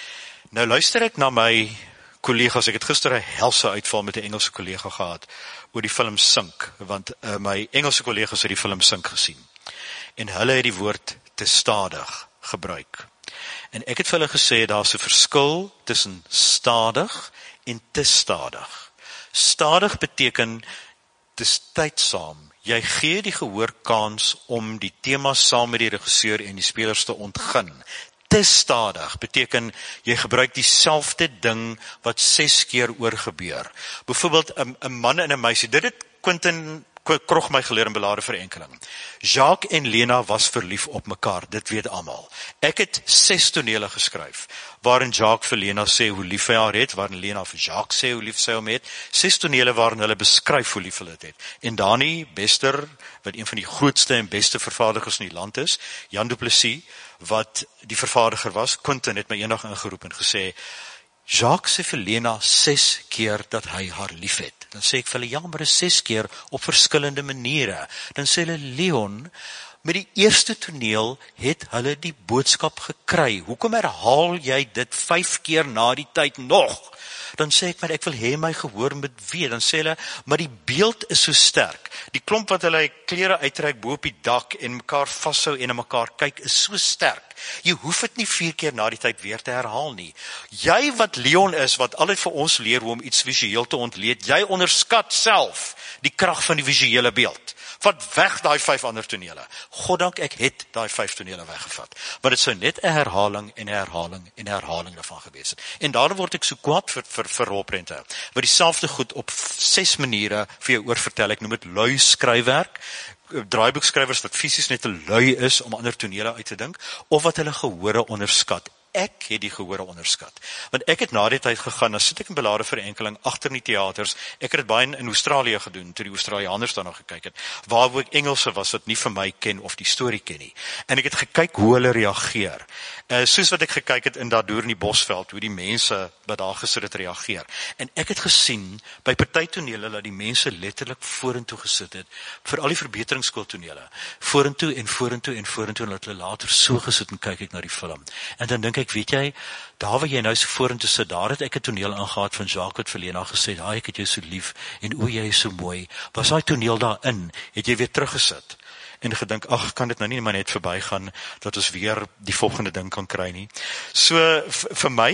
Nou luister ek na my kollegas, ek het gister 'n helse uitval met 'n Engelse kollega gehad, oor die film Sink, want my Engelse kollegas het die film Sink gesien. En hulle het die woord te stadig gebruik. En ek het vir hulle gesê, daar's 'n verskil tussen stadig en te stadig. Stadig beteken, dis tydsaam. Jy gee die gehoor kans om die tema saam met die regisseur en die spelers te ontgin. Te stadig beteken, jy gebruik dieselfde ding wat 6 keer oorgebeur. Byvoorbeeld, 'n man en 'n meisie, dit het Quentin Krog my geleer in Belade Verenkeling. Jacques en Lena was verlief op mekaar, dit weet almal. Ek het 6 tonele geskryf, waarin Jacques vir Lena sê hoe lief hy haar het, waarin Lena vir Jacques sê hoe lief sy hom het, 6 tonele waarin hulle beskryf hoe lief hulle het. En Dani Bester, wat een van die grootste en beste vervaardigers in die land is, Jan Du Plessis, wat die vervaardiger was, Quentin het my eendag ingeroep en gesê, Jacques sê vir Lena 6 keer dat hy haar lief het. Dan sê ek vir hulle, ja, maar 6 keer op verskillende maniere. Dan sê hulle, Leon, met die eerste toneel het hulle die boodskap gekry. Hoekom herhaal jy dit 5 keer na die tyd nog? Dan sê ek, maar ek wil hê my gehoor moet weet. Dan sê hulle, maar die beeld is so sterk. Die klomp wat hulle klere uitreik bo op die dak en mekaar vashou en na mekaar kyk, is so sterk. Jy hoef dit nie 4 keer na die tyd weer te herhaal nie. Jy wat Leon is, wat altyd vir ons leer hoe om iets visueel te ontleed, jy onderskat self die krag van die visuele beeld. Vat weg daai 5 ander tonele. Goddank ek het daai 5 tonele weggevat. Want dit sou net 'n herhaling en 'n herhaling en 'n herhaling daarvan gewees het. En daarom word ek so kwaad vir rolprente, wat dieselfde goed op 6 maniere vir jou oorvertel. Ek noem dit lui skryfwerk. Draaiboekskrywers wat fisies net te lui is om ander tonele uit te dink, of wat hulle gehore onderskat. Ek het die gehore onderskat. Want ek het na die tyd gegaan, dan sit ek in Belade Verenkeling agter in die teaters. Ek het dit baie in Australië gedoen, toe die Australiërs daar nog gekyk het, waar ek Engelse was wat nie vir my ken of die storie ken nie. En ek het gekyk hoe hulle reageer. Soos wat ek gekyk het in Daardeur in die Bosveld, hoe die mense wat daar gesit het reageer. En ek het gesien, by party tonele, dat die mense letterlik vorentoe gesit het, vir al die verbeteringsskooltonele, vorentoe en vorentoe en vorentoe, en dat hulle later so gesit en kyk ek na die film. En dan dink ek, weet jy, daar waar jy nou so vorentoe sit, daar het ek 'n toneel aangehaad van Jacques wat vir Lena gesê, "Haai, ek het jou so lief en o, jy is so mooi." Was daai toneel daarin, het jy weer teruggesit en gedink, ag, kan dit nou nie maar net verbygaan dat ons weer die volgende ding kan kry nie. So vir my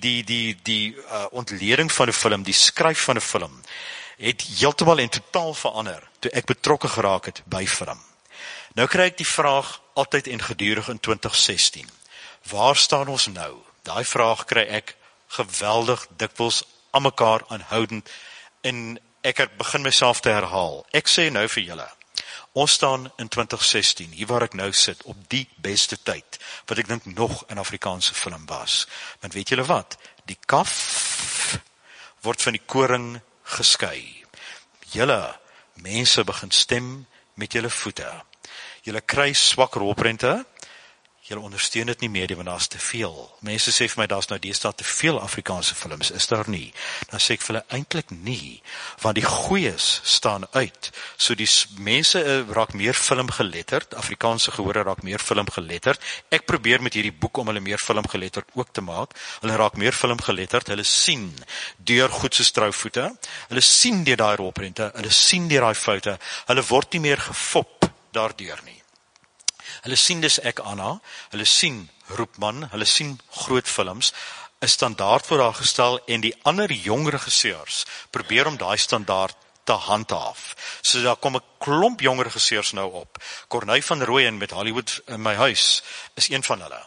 die ontleding van 'n film, die skryf van 'n film, het heeltemal en totaal verander toe ek betrokke geraak het by film. Nou kry ek die vraag altyd en gedurig in 2016. Waar staan ons nou? Daai vraag kry ek geweldig dikwels aan mekaar aanhoudend, en ek het begin myself te herhaal. Ek sê nou vir julle, Ons staan in 2016, hier waar ek nou sit, op die beste tyd, wat ek dink nog in Afrikaanse film was. Want weet julle wat? Die kaf word van die koring geskei. Julle mense begin stem met julle voete. Julle kry swak rolprente, julle ondersteun dit nie meer, want daar's te veel. Mense sê vir my, daar's nou deesdae te veel Afrikaanse films, is daar nie? Dan sê ek vir hulle, eintlik nie, want die goeies staan uit. So die mense raak meer filmgeletterd, Afrikaanse gehore raak meer filmgeletterd. Ek probeer met hierdie boek om hulle meer filmgeletterd ook te maak. Hulle raak meer filmgeletterd, hulle sien deur goed soos Trouvoete, hulle sien deur daai rolprente, hulle sien deur daai foute, hulle word nie meer gefop daardeur nie. Hulle sien dis ek Anna, hulle sien Roepman, hulle sien groot films, 'n standaard word daar gestel en die ander jong regisseurs probeer om daai standaard te handhaaf. So daar kom 'n klomp jong regisseurs nou op. Corneille van Rooyen met Hollywood in my huis is een van hulle.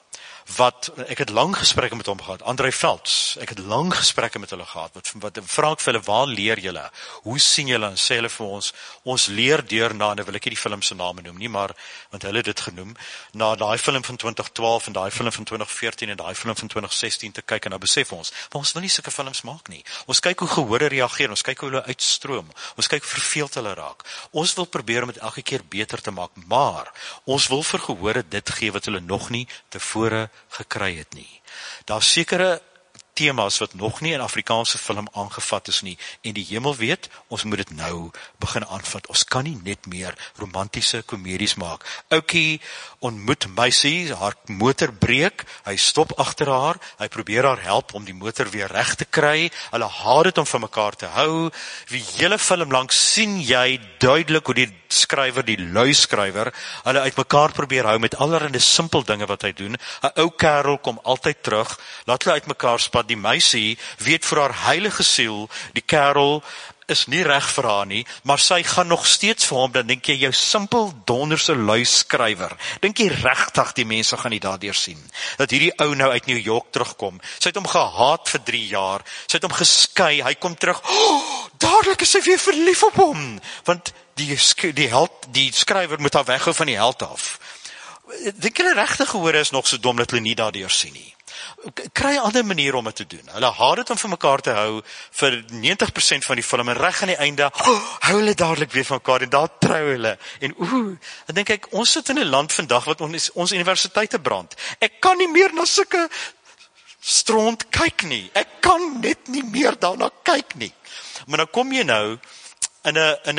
Ek het lang gesprekke met hom gehad, André Velds, ek het lang gesprekke met hulle gehad, wat vra ek vir hulle, waar leer julle, hoe sien julle, en sê hulle vir ons leer deur na, en wil ek nie die film se name noem nie, maar, want hulle het dit genoem, na daai film van 2012, en daai film van 2014, en daai film van 2016 te kyk, en nou besef ons wil nie sulke films maak nie, ons kyk hoe gehore reageer, ons kyk hoe hulle uitstroom, ons kyk hoe verveeld hulle raak, ons wil probeer om dit elke keer beter te maak, maar, ons wil vir gehore dit gee, wat hulle nog nie tevore gekry het nie. Daar sekere temas wat nog nie in Afrikaanse film aangevat is nie, en die hemel weet, ons moet dit nou begin aanvat. Ons kan nie net meer romantiese komedies maak. Oukie ontmoet meisie, haar motor breek, hy stop agter haar, hy probeer haar help om die motor weer reg te kry, hulle haat dit om van mekaar te hou, die hele film lang sien jy duidelik hoe die skrywer, die lui skrywer, hulle uit mekaar probeer hou met allerlei simpel dinge wat hy doen. 'n Ou kerel kom altyd terug, laat hulle uit mekaar spat, die meisie weet vir haar heilige siel, die kerel is nie reg vir haar nie, maar sy gaan nog steeds vir hom, dan dink jy, jou simpel donderse lui skrywer, dink jy regtig die mense gaan nie daardeur sien, dat hierdie ou nou uit New York terugkom, sy het hom gehaat vir 3 jaar, sy het hom geskei, hy kom terug, dadelik is sy weer verlief op hom, want die skrywer moet haar weghou van die held af. Dink julle regtig gehore is nog so dom dat hulle nie daardeur sien nie? Kry 'n ander manier om dit te doen. Hulle haat dit om vir mekaar te hou vir 90% van die film, en reg aan die einde, hou hulle dadelik weer van mekaar, en daar trou hulle, en dan dink ek, ons sit in 'n land vandag wat ons universiteite brand. Ek kan nie meer na sulke stront kyk nie, ek kan net nie meer daarna kyk nie. Maar dan kom jy nou, in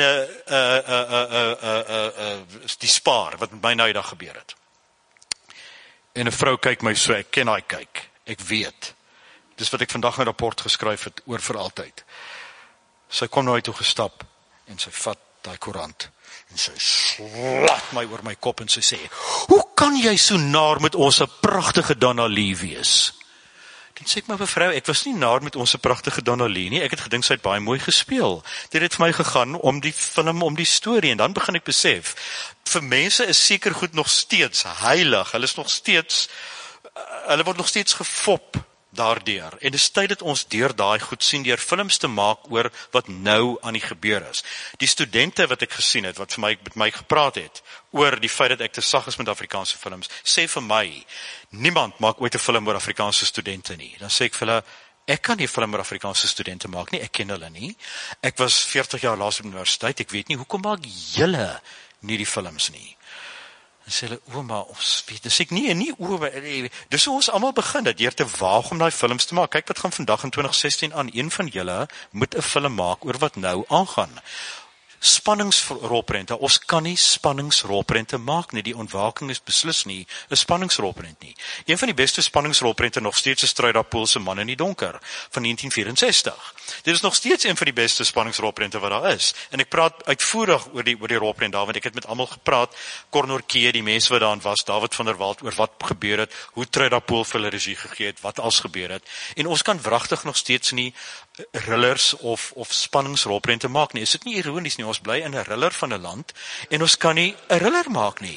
die Spar, wat met my nou eendag gebeur het. En 'n vrou kyk my so, ek ken haar kyk, ek weet. Dis wat ek vandag 'n rapport geskryf het oor vir altyd. Sy kom nou uit toe gestap, en sy vat daai koerant, en sy slaat my oor my kop, en sy sê, hoe kan jy so naar met ons 'n pragtige Donna Lee wees? Dan sê ek, maar mevrou, ek was nie naar met ons pragtige Donna Lee nie, ek het gedink sy het baie mooi gespeel. Dit het vir my gegaan om die film, om die storie, en dan begin ek besef, vir mense is seker goed nog steeds heilig, hulle word nog steeds gefop daardeur, en dis tyd dat ons deur daai goed sien, deur films te maak oor wat nou aan die gebeur is. Die studente wat ek gesien het, wat met my gepraat het, oor die feit dat ek te sag is met Afrikaanse films, sê vir my, niemand maak ooit 'n film oor Afrikaanse studente nie. Dan sê ek vir hulle, ek kan nie 'n film oor Afrikaanse studente maak nie, ek ken hulle nie. Ek was 40 jaar laas op universiteit, ek weet nie, hoekom maak julle nie die films nie? En sê hulle, maar ons weet, dis ek nie, dis hoe ons almal begin, dat deur te waag om daai films te maak. Kyk wat gaan vandag in 2016 aan, een van julle moet 'n film maak oor wat nou aangaan. Spanningsrolprente, ons kan nie spanningsrolprente maak nie, die ontwaking is beslis nie 'n spanningsrolprent nie. Een van die beste spanningsrolprente nog steeds is Struidapool se Man in die Donker van 1964. Dit is nog steeds een van die beste spanningsrolprente wat daar is, en ek praat uitvoerig oor die rolprent daar, want ek het met almal gepraat, Cornorkee, die mense wat daarin was, David van der Walt, oor wat gebeur het, hoe Struidapool vir hulle regie gegee het, wat als gebeur het, en ons kan wragtig nog steeds nie thrillers of spanningsrolprente maak nie. Is dit nie ironies nie, ons bly in 'n thriller van 'n land, en ons kan nie 'n thriller maak nie.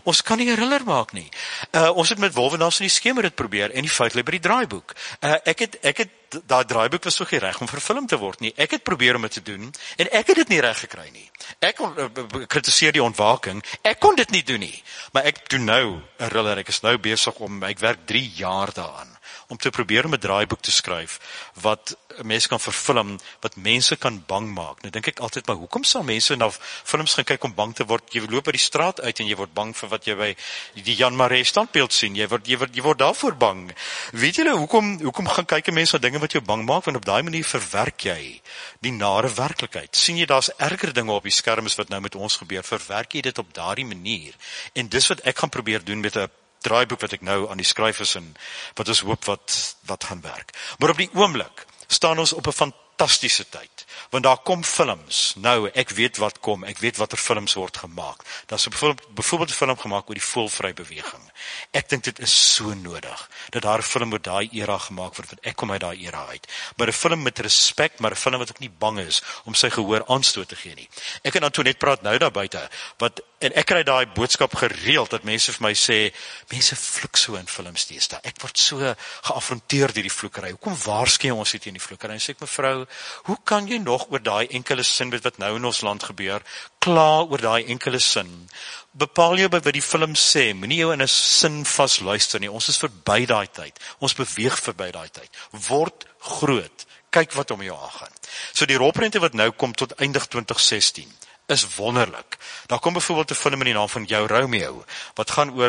Ons kan nie 'n thriller maak nie. Ons het met Wolwenaars in die skemer dit probeer en die fout lê by die draaiboek. Ek het daai draaiboek was nog nie reg om verfilm te word nie. Ek het probeer om dit te doen en ek het dit nie reg gekry nie. Ek kritiseer die ontwaking. Ek kon dit nie doen nie. Maar ek doen nou 'n thriller. Ek is nou besig ek werk 3 jaar daaraan om te probeer om 'n draaiboek te skryf wat mense kan verfilm, wat mense kan bang maak. Nou dink ek altyd, maar hoekom sal mense na films gaan kyk om bang te word? Jy loop by die straat uit en jy word bang vir wat jy by die Jan Maree standbeeld sien. Jy word daarvoor bang. Weet julle hoekom gaan kyk mense na dinge wat jou bang maak? Want op daai manier verwerk jy die nare werklikheid. Sien jy daar's erger dinge op die skerms wat nou met ons gebeur? Verwerk jy dit op daardie manier? En dis wat ek gaan probeer doen met 'n draaiboek wat ek nou aan die skryf is en wat ons hoop wat gaan werk. Maar op die oomblik staan ons op 'n fantastiese tyd, want daar kom films. Nou, ek weet wat kom, ek weet watter films word gemaak. Daar's byvoorbeeld 'n film gemaak oor die voelvry beweging. Ek dink dit is so nodig dat daar 'n film oor daai era gemaak word, want ek kom uit daai era uit. Maar 'n film met respek, maar 'n film wat ook nie bang is om sy gehoor aanstoot te gee nie. Ek en Antoinette praat nou daar buite, en ek kry daai boodskap gereeld dat mense vir my sê, mense vloek so in films deesdae. Ek word so geafronteer deur die vloekery. Hoekom waarsku ons nie teen die vloekery? En sê ek, mevrou, hoe kan jy nog oor daai enkele sin wat nou in ons land gebeur, kla oor daai enkele sin? Bepaal jou by wat die film sê, moenie jou in 'n sin vasluister nie. Ons is verby daai tyd. Ons beweeg verby daai tyd. Word groot. Kyk wat om jou aangaan. So die rolprente wat nou kom tot eindig 2016 is wonderlik. Daar kom byvoorbeeld 'n film in die naam van Jou Romeo, wat gaan oor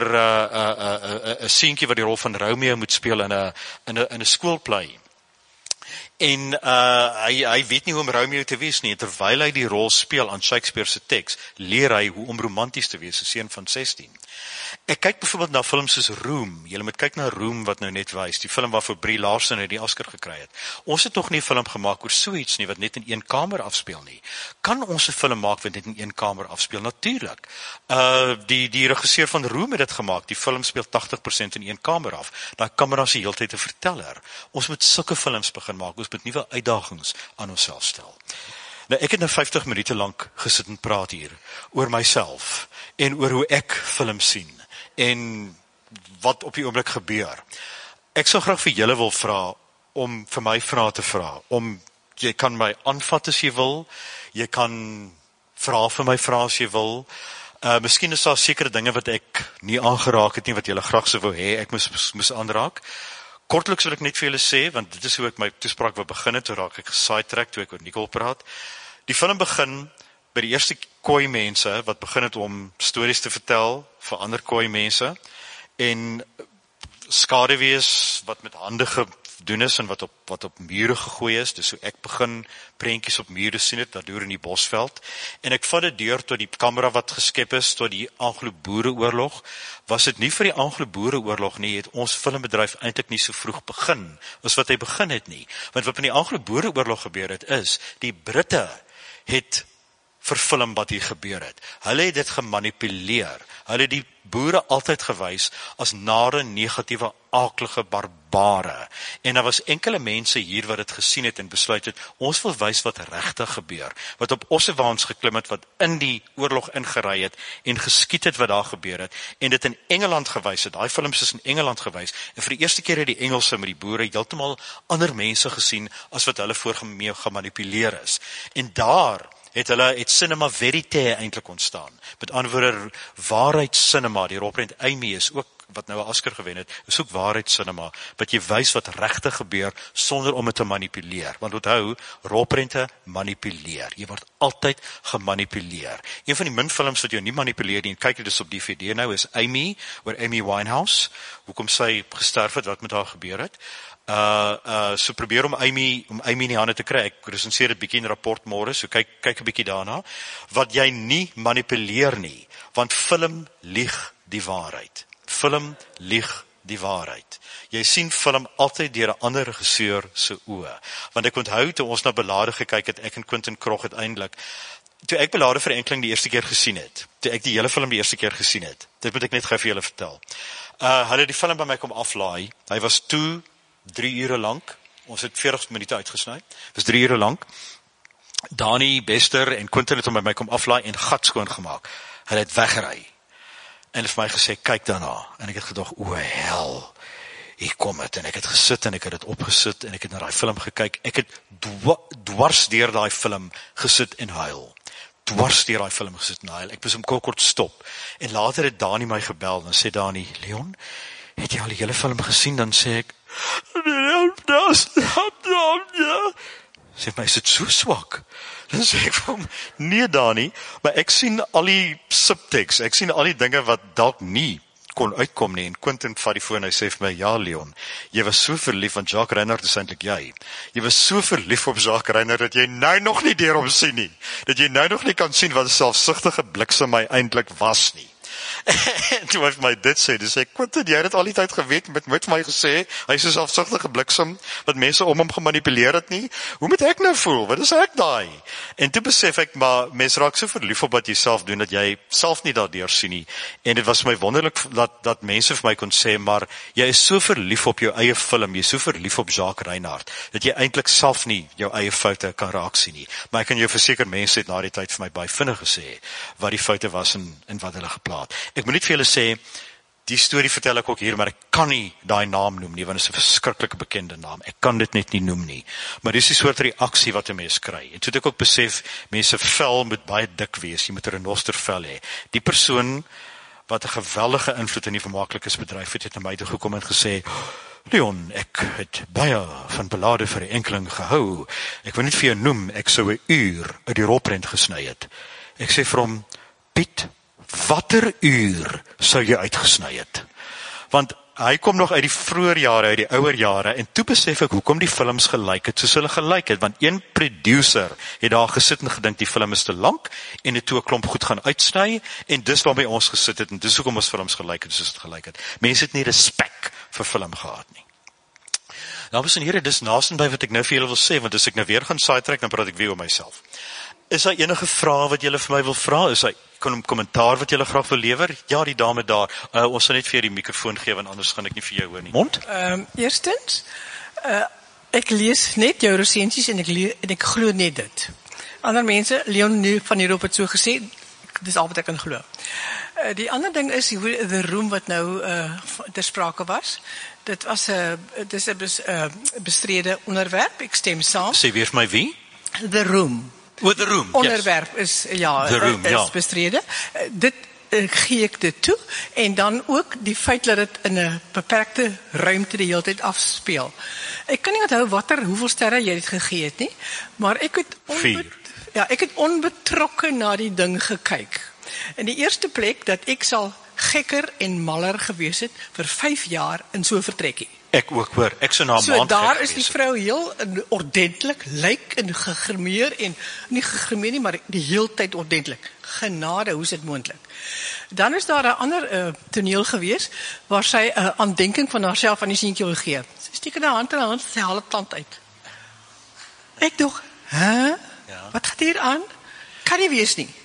'n seentjie wat die rol van Romeo moet speel in 'n skoolplay. En hy weet nie hoe om Romeo te wees nie, terwyl hy die rol speel aan Shakespeare se teks, leer hy hoe om romanties te wees, 'n seun van 16. Ek kyk byvoorbeeld na films soos Room. Julle moet kyk na Room wat nou net wys, die film waarvoor Brie Larson die Oscar gekry het. Ons het nog nie 'n film gemaak oor so iets nie wat net in een kamer afspeel nie. Kan ons 'n film maak wat net in een kamer afspeel? Natuurlik. Die regisseur van Room het dit gemaak. Die film speel 80% in een kamer af. Daai kamera is die hele tyd 'n verteller. Ons moet sulke films begin maak. Ons moet nuwe uitdagings aan onsself stel. Nou, ek het nou 50 minute lank gesit en praat hier oor myself en oor hoe ek film sien en wat op die oomblik gebeur. Ek sou graag vir julle wil vra om vir my vrae te vra. Jy kan my aanvat as jy wil. Jy kan vra vir my vrae as jy wil. Miskien is daar sekere dinge wat ek nie aangeraak het nie wat julle graag sou wou hê ek moes aanraak. Kortliks wil ek net vir julle sê, want dit is hoe ek my toespraak wil begin, toe raak ek gesidetrack toe ek oor Nicole praat. Die film begin by die eerste Khoi mense wat begin het om stories te vertel vir ander Khoi mense en skaduwees wat met hande gedoen is en wat op mure gegooi is. Dis hoe ek begin prentjies op mure sien het daardoor in die Bosveld. En ek vat dit deur tot die kamera wat geskep is tot die Anglo-Boereoorlog. Was dit nie vir die Anglo-Boereoorlog nie, het ons filmbedryf eintlik nie so vroeg begin as wat hy begin het nie. Want wat in die Anglo-Boereoorlog gebeur het is, die Britte het verfilm wat hier gebeur het. Hulle het dit gemanipuleer. Hulle het die boere altyd gewys as nare, negatiewe, aaklige barbare. En daar was enkele mense hier wat dit gesien het en besluit het, ons wil wys wat regtig gebeur. Wat op ossewaans geklim het, wat in die oorlog ingery het en geskiet het wat daar gebeur het. En dit in Engeland gewys het. Daai films is in Engeland gewys. En vir die eerste keer het die Engelse met die boere heeltemal ander mense gesien as wat hulle voorgemee gemanipuleer is. En daar het cinema verite eintlik ontstaan. Met ander woorde, waarheidscinema, die rolprent Amy is ook, wat nou 'n Oscar gewen het, is ook waarheidscinema, wat jy wys wat regtig gebeur, sonder om het te manipuleer. Want onthou, rolprente manipuleer. Jy word altyd gemanipuleer. Een van die min films wat jou nie manipuleer nie, en kyk dit is op DVD nou, is Amy, oor Amy Winehouse, hoekom sy gesterf het, wat met haar gebeur het. So probeer om Amy in die hande te kry. Ek resenseer dit bietjie in rapport môre, so kyk 'n bietjie daarna, wat jy nie manipuleer nie, want film lieg die waarheid. Film lieg die waarheid. Jy sien film altyd deur 'n ander regisseur se oë. Want ek onthou toe ons na Belade gekyk het, ek en Quentin Krog uiteindelik, toe ek Belade vir enkling die eerste keer gesien het, toe ek die hele film die eerste keer gesien het, dit moet ek net gou vir julle vertel. Hulle het die film by my kom aflaai. Hy was toe 3 ure lank. Ons het 40 minute uitgesny. Dit was 3 ure lank. Dani Bester en Quentin het hom by my kom aflaai en gat skoon gemaak. Hulle het weggery. en het vir my gesê, kyk daarna, en ek het gedog, o hel, hier kom het, en ek het gesit, en ek het dit opgesit, en ek het na die film gekyk, ek het dwars deur die film gesit en huil, dwars deur die film gesit en huil, ek moes hom kort stop, en later het Dani my gebel, dan sê Dani, Leon, het jy al die hele film gesien, dan sê ek, sê my, is dit so swak? Dan sê ek vir hom, nee Dani, maar ek sien al die subtext, ek sien al die dinge wat dalk nie kon uitkom nie, en Quentin vat die foon, hy sê vir my, ja Leon, jy was so verlief, want Jacques Reinhardt is eintlik jy was so verlief op Jacques Reinhardt, dat jy nou nog nie deur hom sien nie, dat jy nou nog nie kan sien wat 'n selfsugtige bliksem my eintlik was nie. En toe het my dit sê, dis ek, Quentin, jy het dit al die tyd geweet, met my gesê, hy is 'n selfsugtige bliksem, wat mense om hom gemanipuleer het nie, hoe moet ek nou voel, wat is ek daai? En toe besef ek, maar mens raak so verlief op wat jy self doen, dat jy self nie daardeur sien nie, en dit was my wonderlik, dat mense vir my kon sê, maar jy is so verlief op jou eie film, jy is so verlief op Jacques Reinhardt, dat jy eintlik self nie jou eie foute kan raak sien nie, maar ek kan jou verseker, mense het na die tyd vir my baie vinnig gesê, wat die foute was en wat hulle geplaat. Ek moet net vir julle sê, die storie vertel ek ook hier, maar ek kan nie daai naam noem nie, want dit is 'n verskriklike bekende naam. Ek kan dit net nie noem nie. Maar dis die soort reaksie wat 'n mens kry. En toe het ek ook besef, mense vel moet baie dik wees, jy moet 'n renostervel hê. Die persoon wat 'n geweldige invloed in die vermaaklikheidsbedryf het na my toe gekom en gesê, Leon, ek het baie van Ballade vir 'n enkeling gehou. Ek wil net vir jou noem, ek sou 'n uur uit die rolprent gesny het. Ek sê vir hom, Piet, watter uur sou jy uitgesny het? Want hy kom nog uit die vroeë jare, uit die ouer jare, en toe besef ek hoekom die films gelyk het soos hulle gelyk het, want een producer het daar gesit en gedink die film is te lank, en het toe 'n klomp goed gaan uitsny, en dis waarmee ons gesit het, en dis hoekom ons films gelyk het soos dit gelyk het. Mense het nie respek vir film gehad nie. Dames en here, dis naastenby wat ek nou vir julle wil sê, want as ek nou weer gaan sidetrack, dan praat ek weer oor myself. Is daar enige vrae wat julle vir my wil vra? Is daar kommentaar wat julle graag wil lewer? Ja, die dame daar. Ons sal net vir die mikrofoon gee, want anders gaan ek nie vir jou hoor nie. Mond? Eerstens, ek lees net jou resensies en ek glo net dit. Ander mense, Leon nu van hierop het so gesê, dis al wat ek kan glo. Die ander ding is hoe The Room wat nou ter sprake was. Dit was 'n bestrede onderwerp. Ek stem saam. Sê weer vir my wie? The Room. The Room, onderwerp is, ja, The Room, is bestrede. Dit gee ek dit toe. En dan ook die feit dat dit in 'n beperkte ruimte die hele tyd afspeel. Ek kan nie onthou hoeveel sterre jy dit gegee het nie, maar ek het 4. Ja, ek het onbetrokke na die ding gekyk. In die eerste plek dat ek sal gekker en maller gewees het vir 5 jaar in so 'n vertrekkie. Ek ook hoor, ek sou na 'n So maand daar is die vrou heel ordentlik, lyk en gegrimeer en nie gegrimeer nie, maar die heeltyd ordentlik. Genade, hoe is dit moontlik? Dan is daar 'n ander toneel gewees waar sy 'n aandenking van haarself aan die seentjie wil gee. Sy steek haar hand in haar hand, sy haal 'n tand uit. Ek dog, Ja. Wat gaan hier aan? Kan nie wees nie.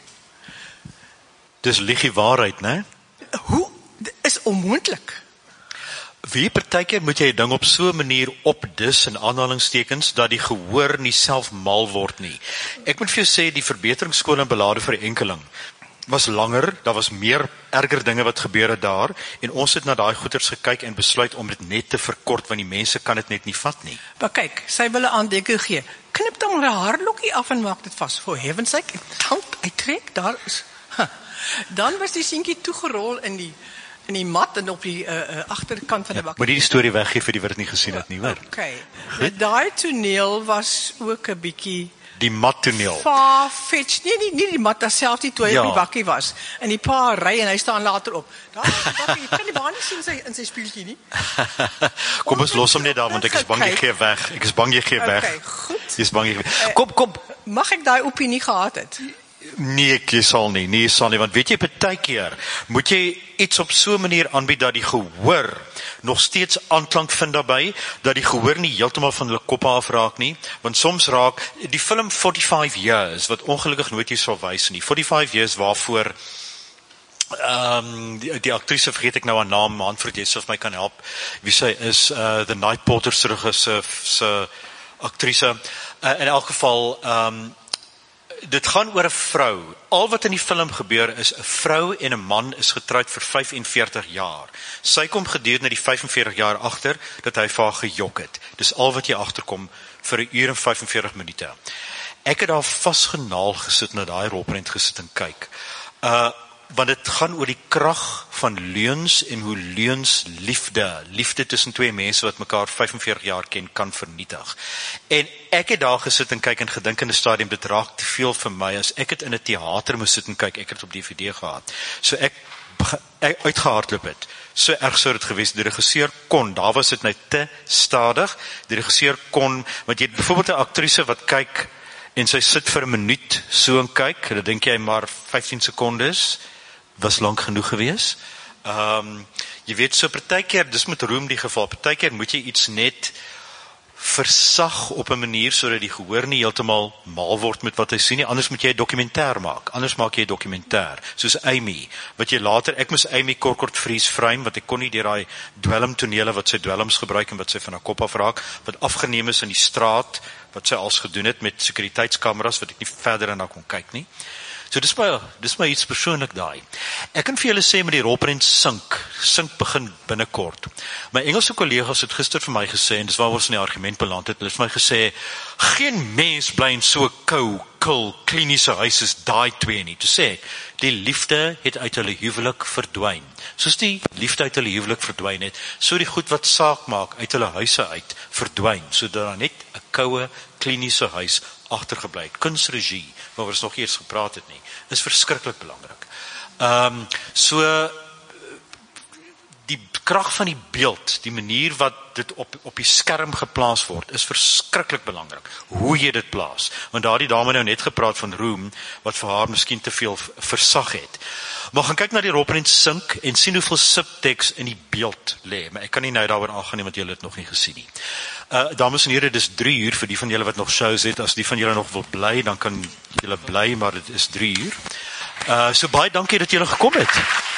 Dis liggie waarheid, né? Hoe is onmoontlik? Wie partykeer moet jy 'n ding op so 'n manier opdis in aanhalingstekens dat die gehoor nie self mal word nie. Ek moet vir jou sê die verbeteringsskool in Ballade vir 'n enkeling was langer, daar was meer erger dinge wat gebeur het daar en ons het na daai goeters gekyk en besluit om dit net te verkort want die mense kan dit net nie vat nie. Maar kyk, sy wil 'n aandenking gee. Knip dan maar 'n haarlokkie af en maak dit vas. For heaven's sake, tand uittrek, daar is. Dan was die seentjie toegerol in die mat en op die agterkant van die bak. Moet die storie weggee vir die wat dit nie gesien het nie, hoor. Okay. Daai toneel was ook 'n bietjie die mat toneel. Far-fetched. Nie die mat self die toe op die bakkie was. En die pa ry en hy staan later op. Daar is die bakkie. Jy kan die baan nie sien in sy spieeltjie nie. Kom ons los hom net daar want ek is bang jy gee weg. Ek is bang jy gee weg. Okay, goed. Jy is bang jy gee. Kom. Mag ek daai opinie gehad het? Nee, jy sal nie, want weet jy, partykeer moet jy iets op so 'n manier aanbied dat die gehoor nog steeds aanklank vind daarbey, dat die gehoor nie heeltemal van hulle koppe afraak nie, want soms raak die film 45 Years, wat ongelukkig nooit hier sal wys nie, 45 Years waarvoor die aktrise, vergeet ek nou haar naam, Manfred, jy sal my kan help, wie sy is, The Night Porter se aktrise, in elk geval, dit gaan oor 'n vrou. Al wat in die film gebeur is 'n vrou en 'n man is getroud vir 45 jaar. Sy kom gedurende die 45 jaar agter dat hy vir haar gejok het. Dis al wat jy agterkom vir 1 uur en 45 minute. Ek het daar vasgenaal gesit na daai rolprent gesit en kyk. Want dit gaan oor die krag van leuns en hoe leuns liefde tussen twee mense wat mekaar 45 jaar ken, kan vernietig. En ek het daar gesit en kyk en gedink in 'n stadium, dit raak te veel vir my, as ek het in 'n teater moes sit en kyk, ek het dit op DVD gehad. So ek uitgehardloop het. So erg sou dit gewees, die regisseur kon, daar was dit net te stadig, die regisseur kon, want jy het byvoorbeeld 'n aktrise wat kyk, en sy sit vir 'n minuut so en kyk, dan dink jy maar 15 sekondes, was lank genoeg gewees. Jy weet, so partykeer, dis met Roem die geval, partykeer moet jy iets net versag op 'n manier, sodat die gehoor nie heeltemal mal word met wat hy sien nie, anders moet jy 'n dokumentêr maak, anders maak jy 'n dokumentêr, soos Amy, wat jy later, ek moes Amy kort freeze frame, want ek kon nie deur daai dwelmtonele, wat sy dwelms gebruik, en wat sy van haar kop afraak, wat afgeneem is in die straat, wat sy als gedoen het, met sekuriteitskameras, wat ek nie verder in daar kon kyk nie. So dis my iets persoonlik daai. Ek kan vir julle sê met die rolprent Sink begin binnekort. My Engelse kollegas het gister vir my gesê, en dis waar ons in die argument beland het, hulle het vir my gesê, geen mens bly in so kil, kliniese huis as daai twee nie. Toe sê ek, die liefde het uit hulle huwelik verdwyn. Soos die liefde uit hulle huwelik verdwyn het, so die goed wat saak maak uit hulle huise uit verdwyn, sodat daar net 'n koue, kliniese huis agtergebly het. Kunsregie, waaroor ons nog eers gepraat het nie, is verskriklik belangrik. So die krag van die beeld, die manier wat dit op die skerm geplaas word, is verskriklik belangrik. Hoe jy dit plaas. Want daar die dame nou net gepraat van Roem, wat vir haar miskien te veel versag het. Maar gaan kyk na die rolprent Sink en sien hoeveel subtekst in die beeld lê. Maar ek kan nie nou daaroor aangaan nie, want julle het nog nie gesien nie. Dames en here, dis 3 uur vir die van julle wat nog shows het. As die van julle nog wil bly, dan kan julle bly, maar dit is 3 uur. So baie dankie dat julle gekom het.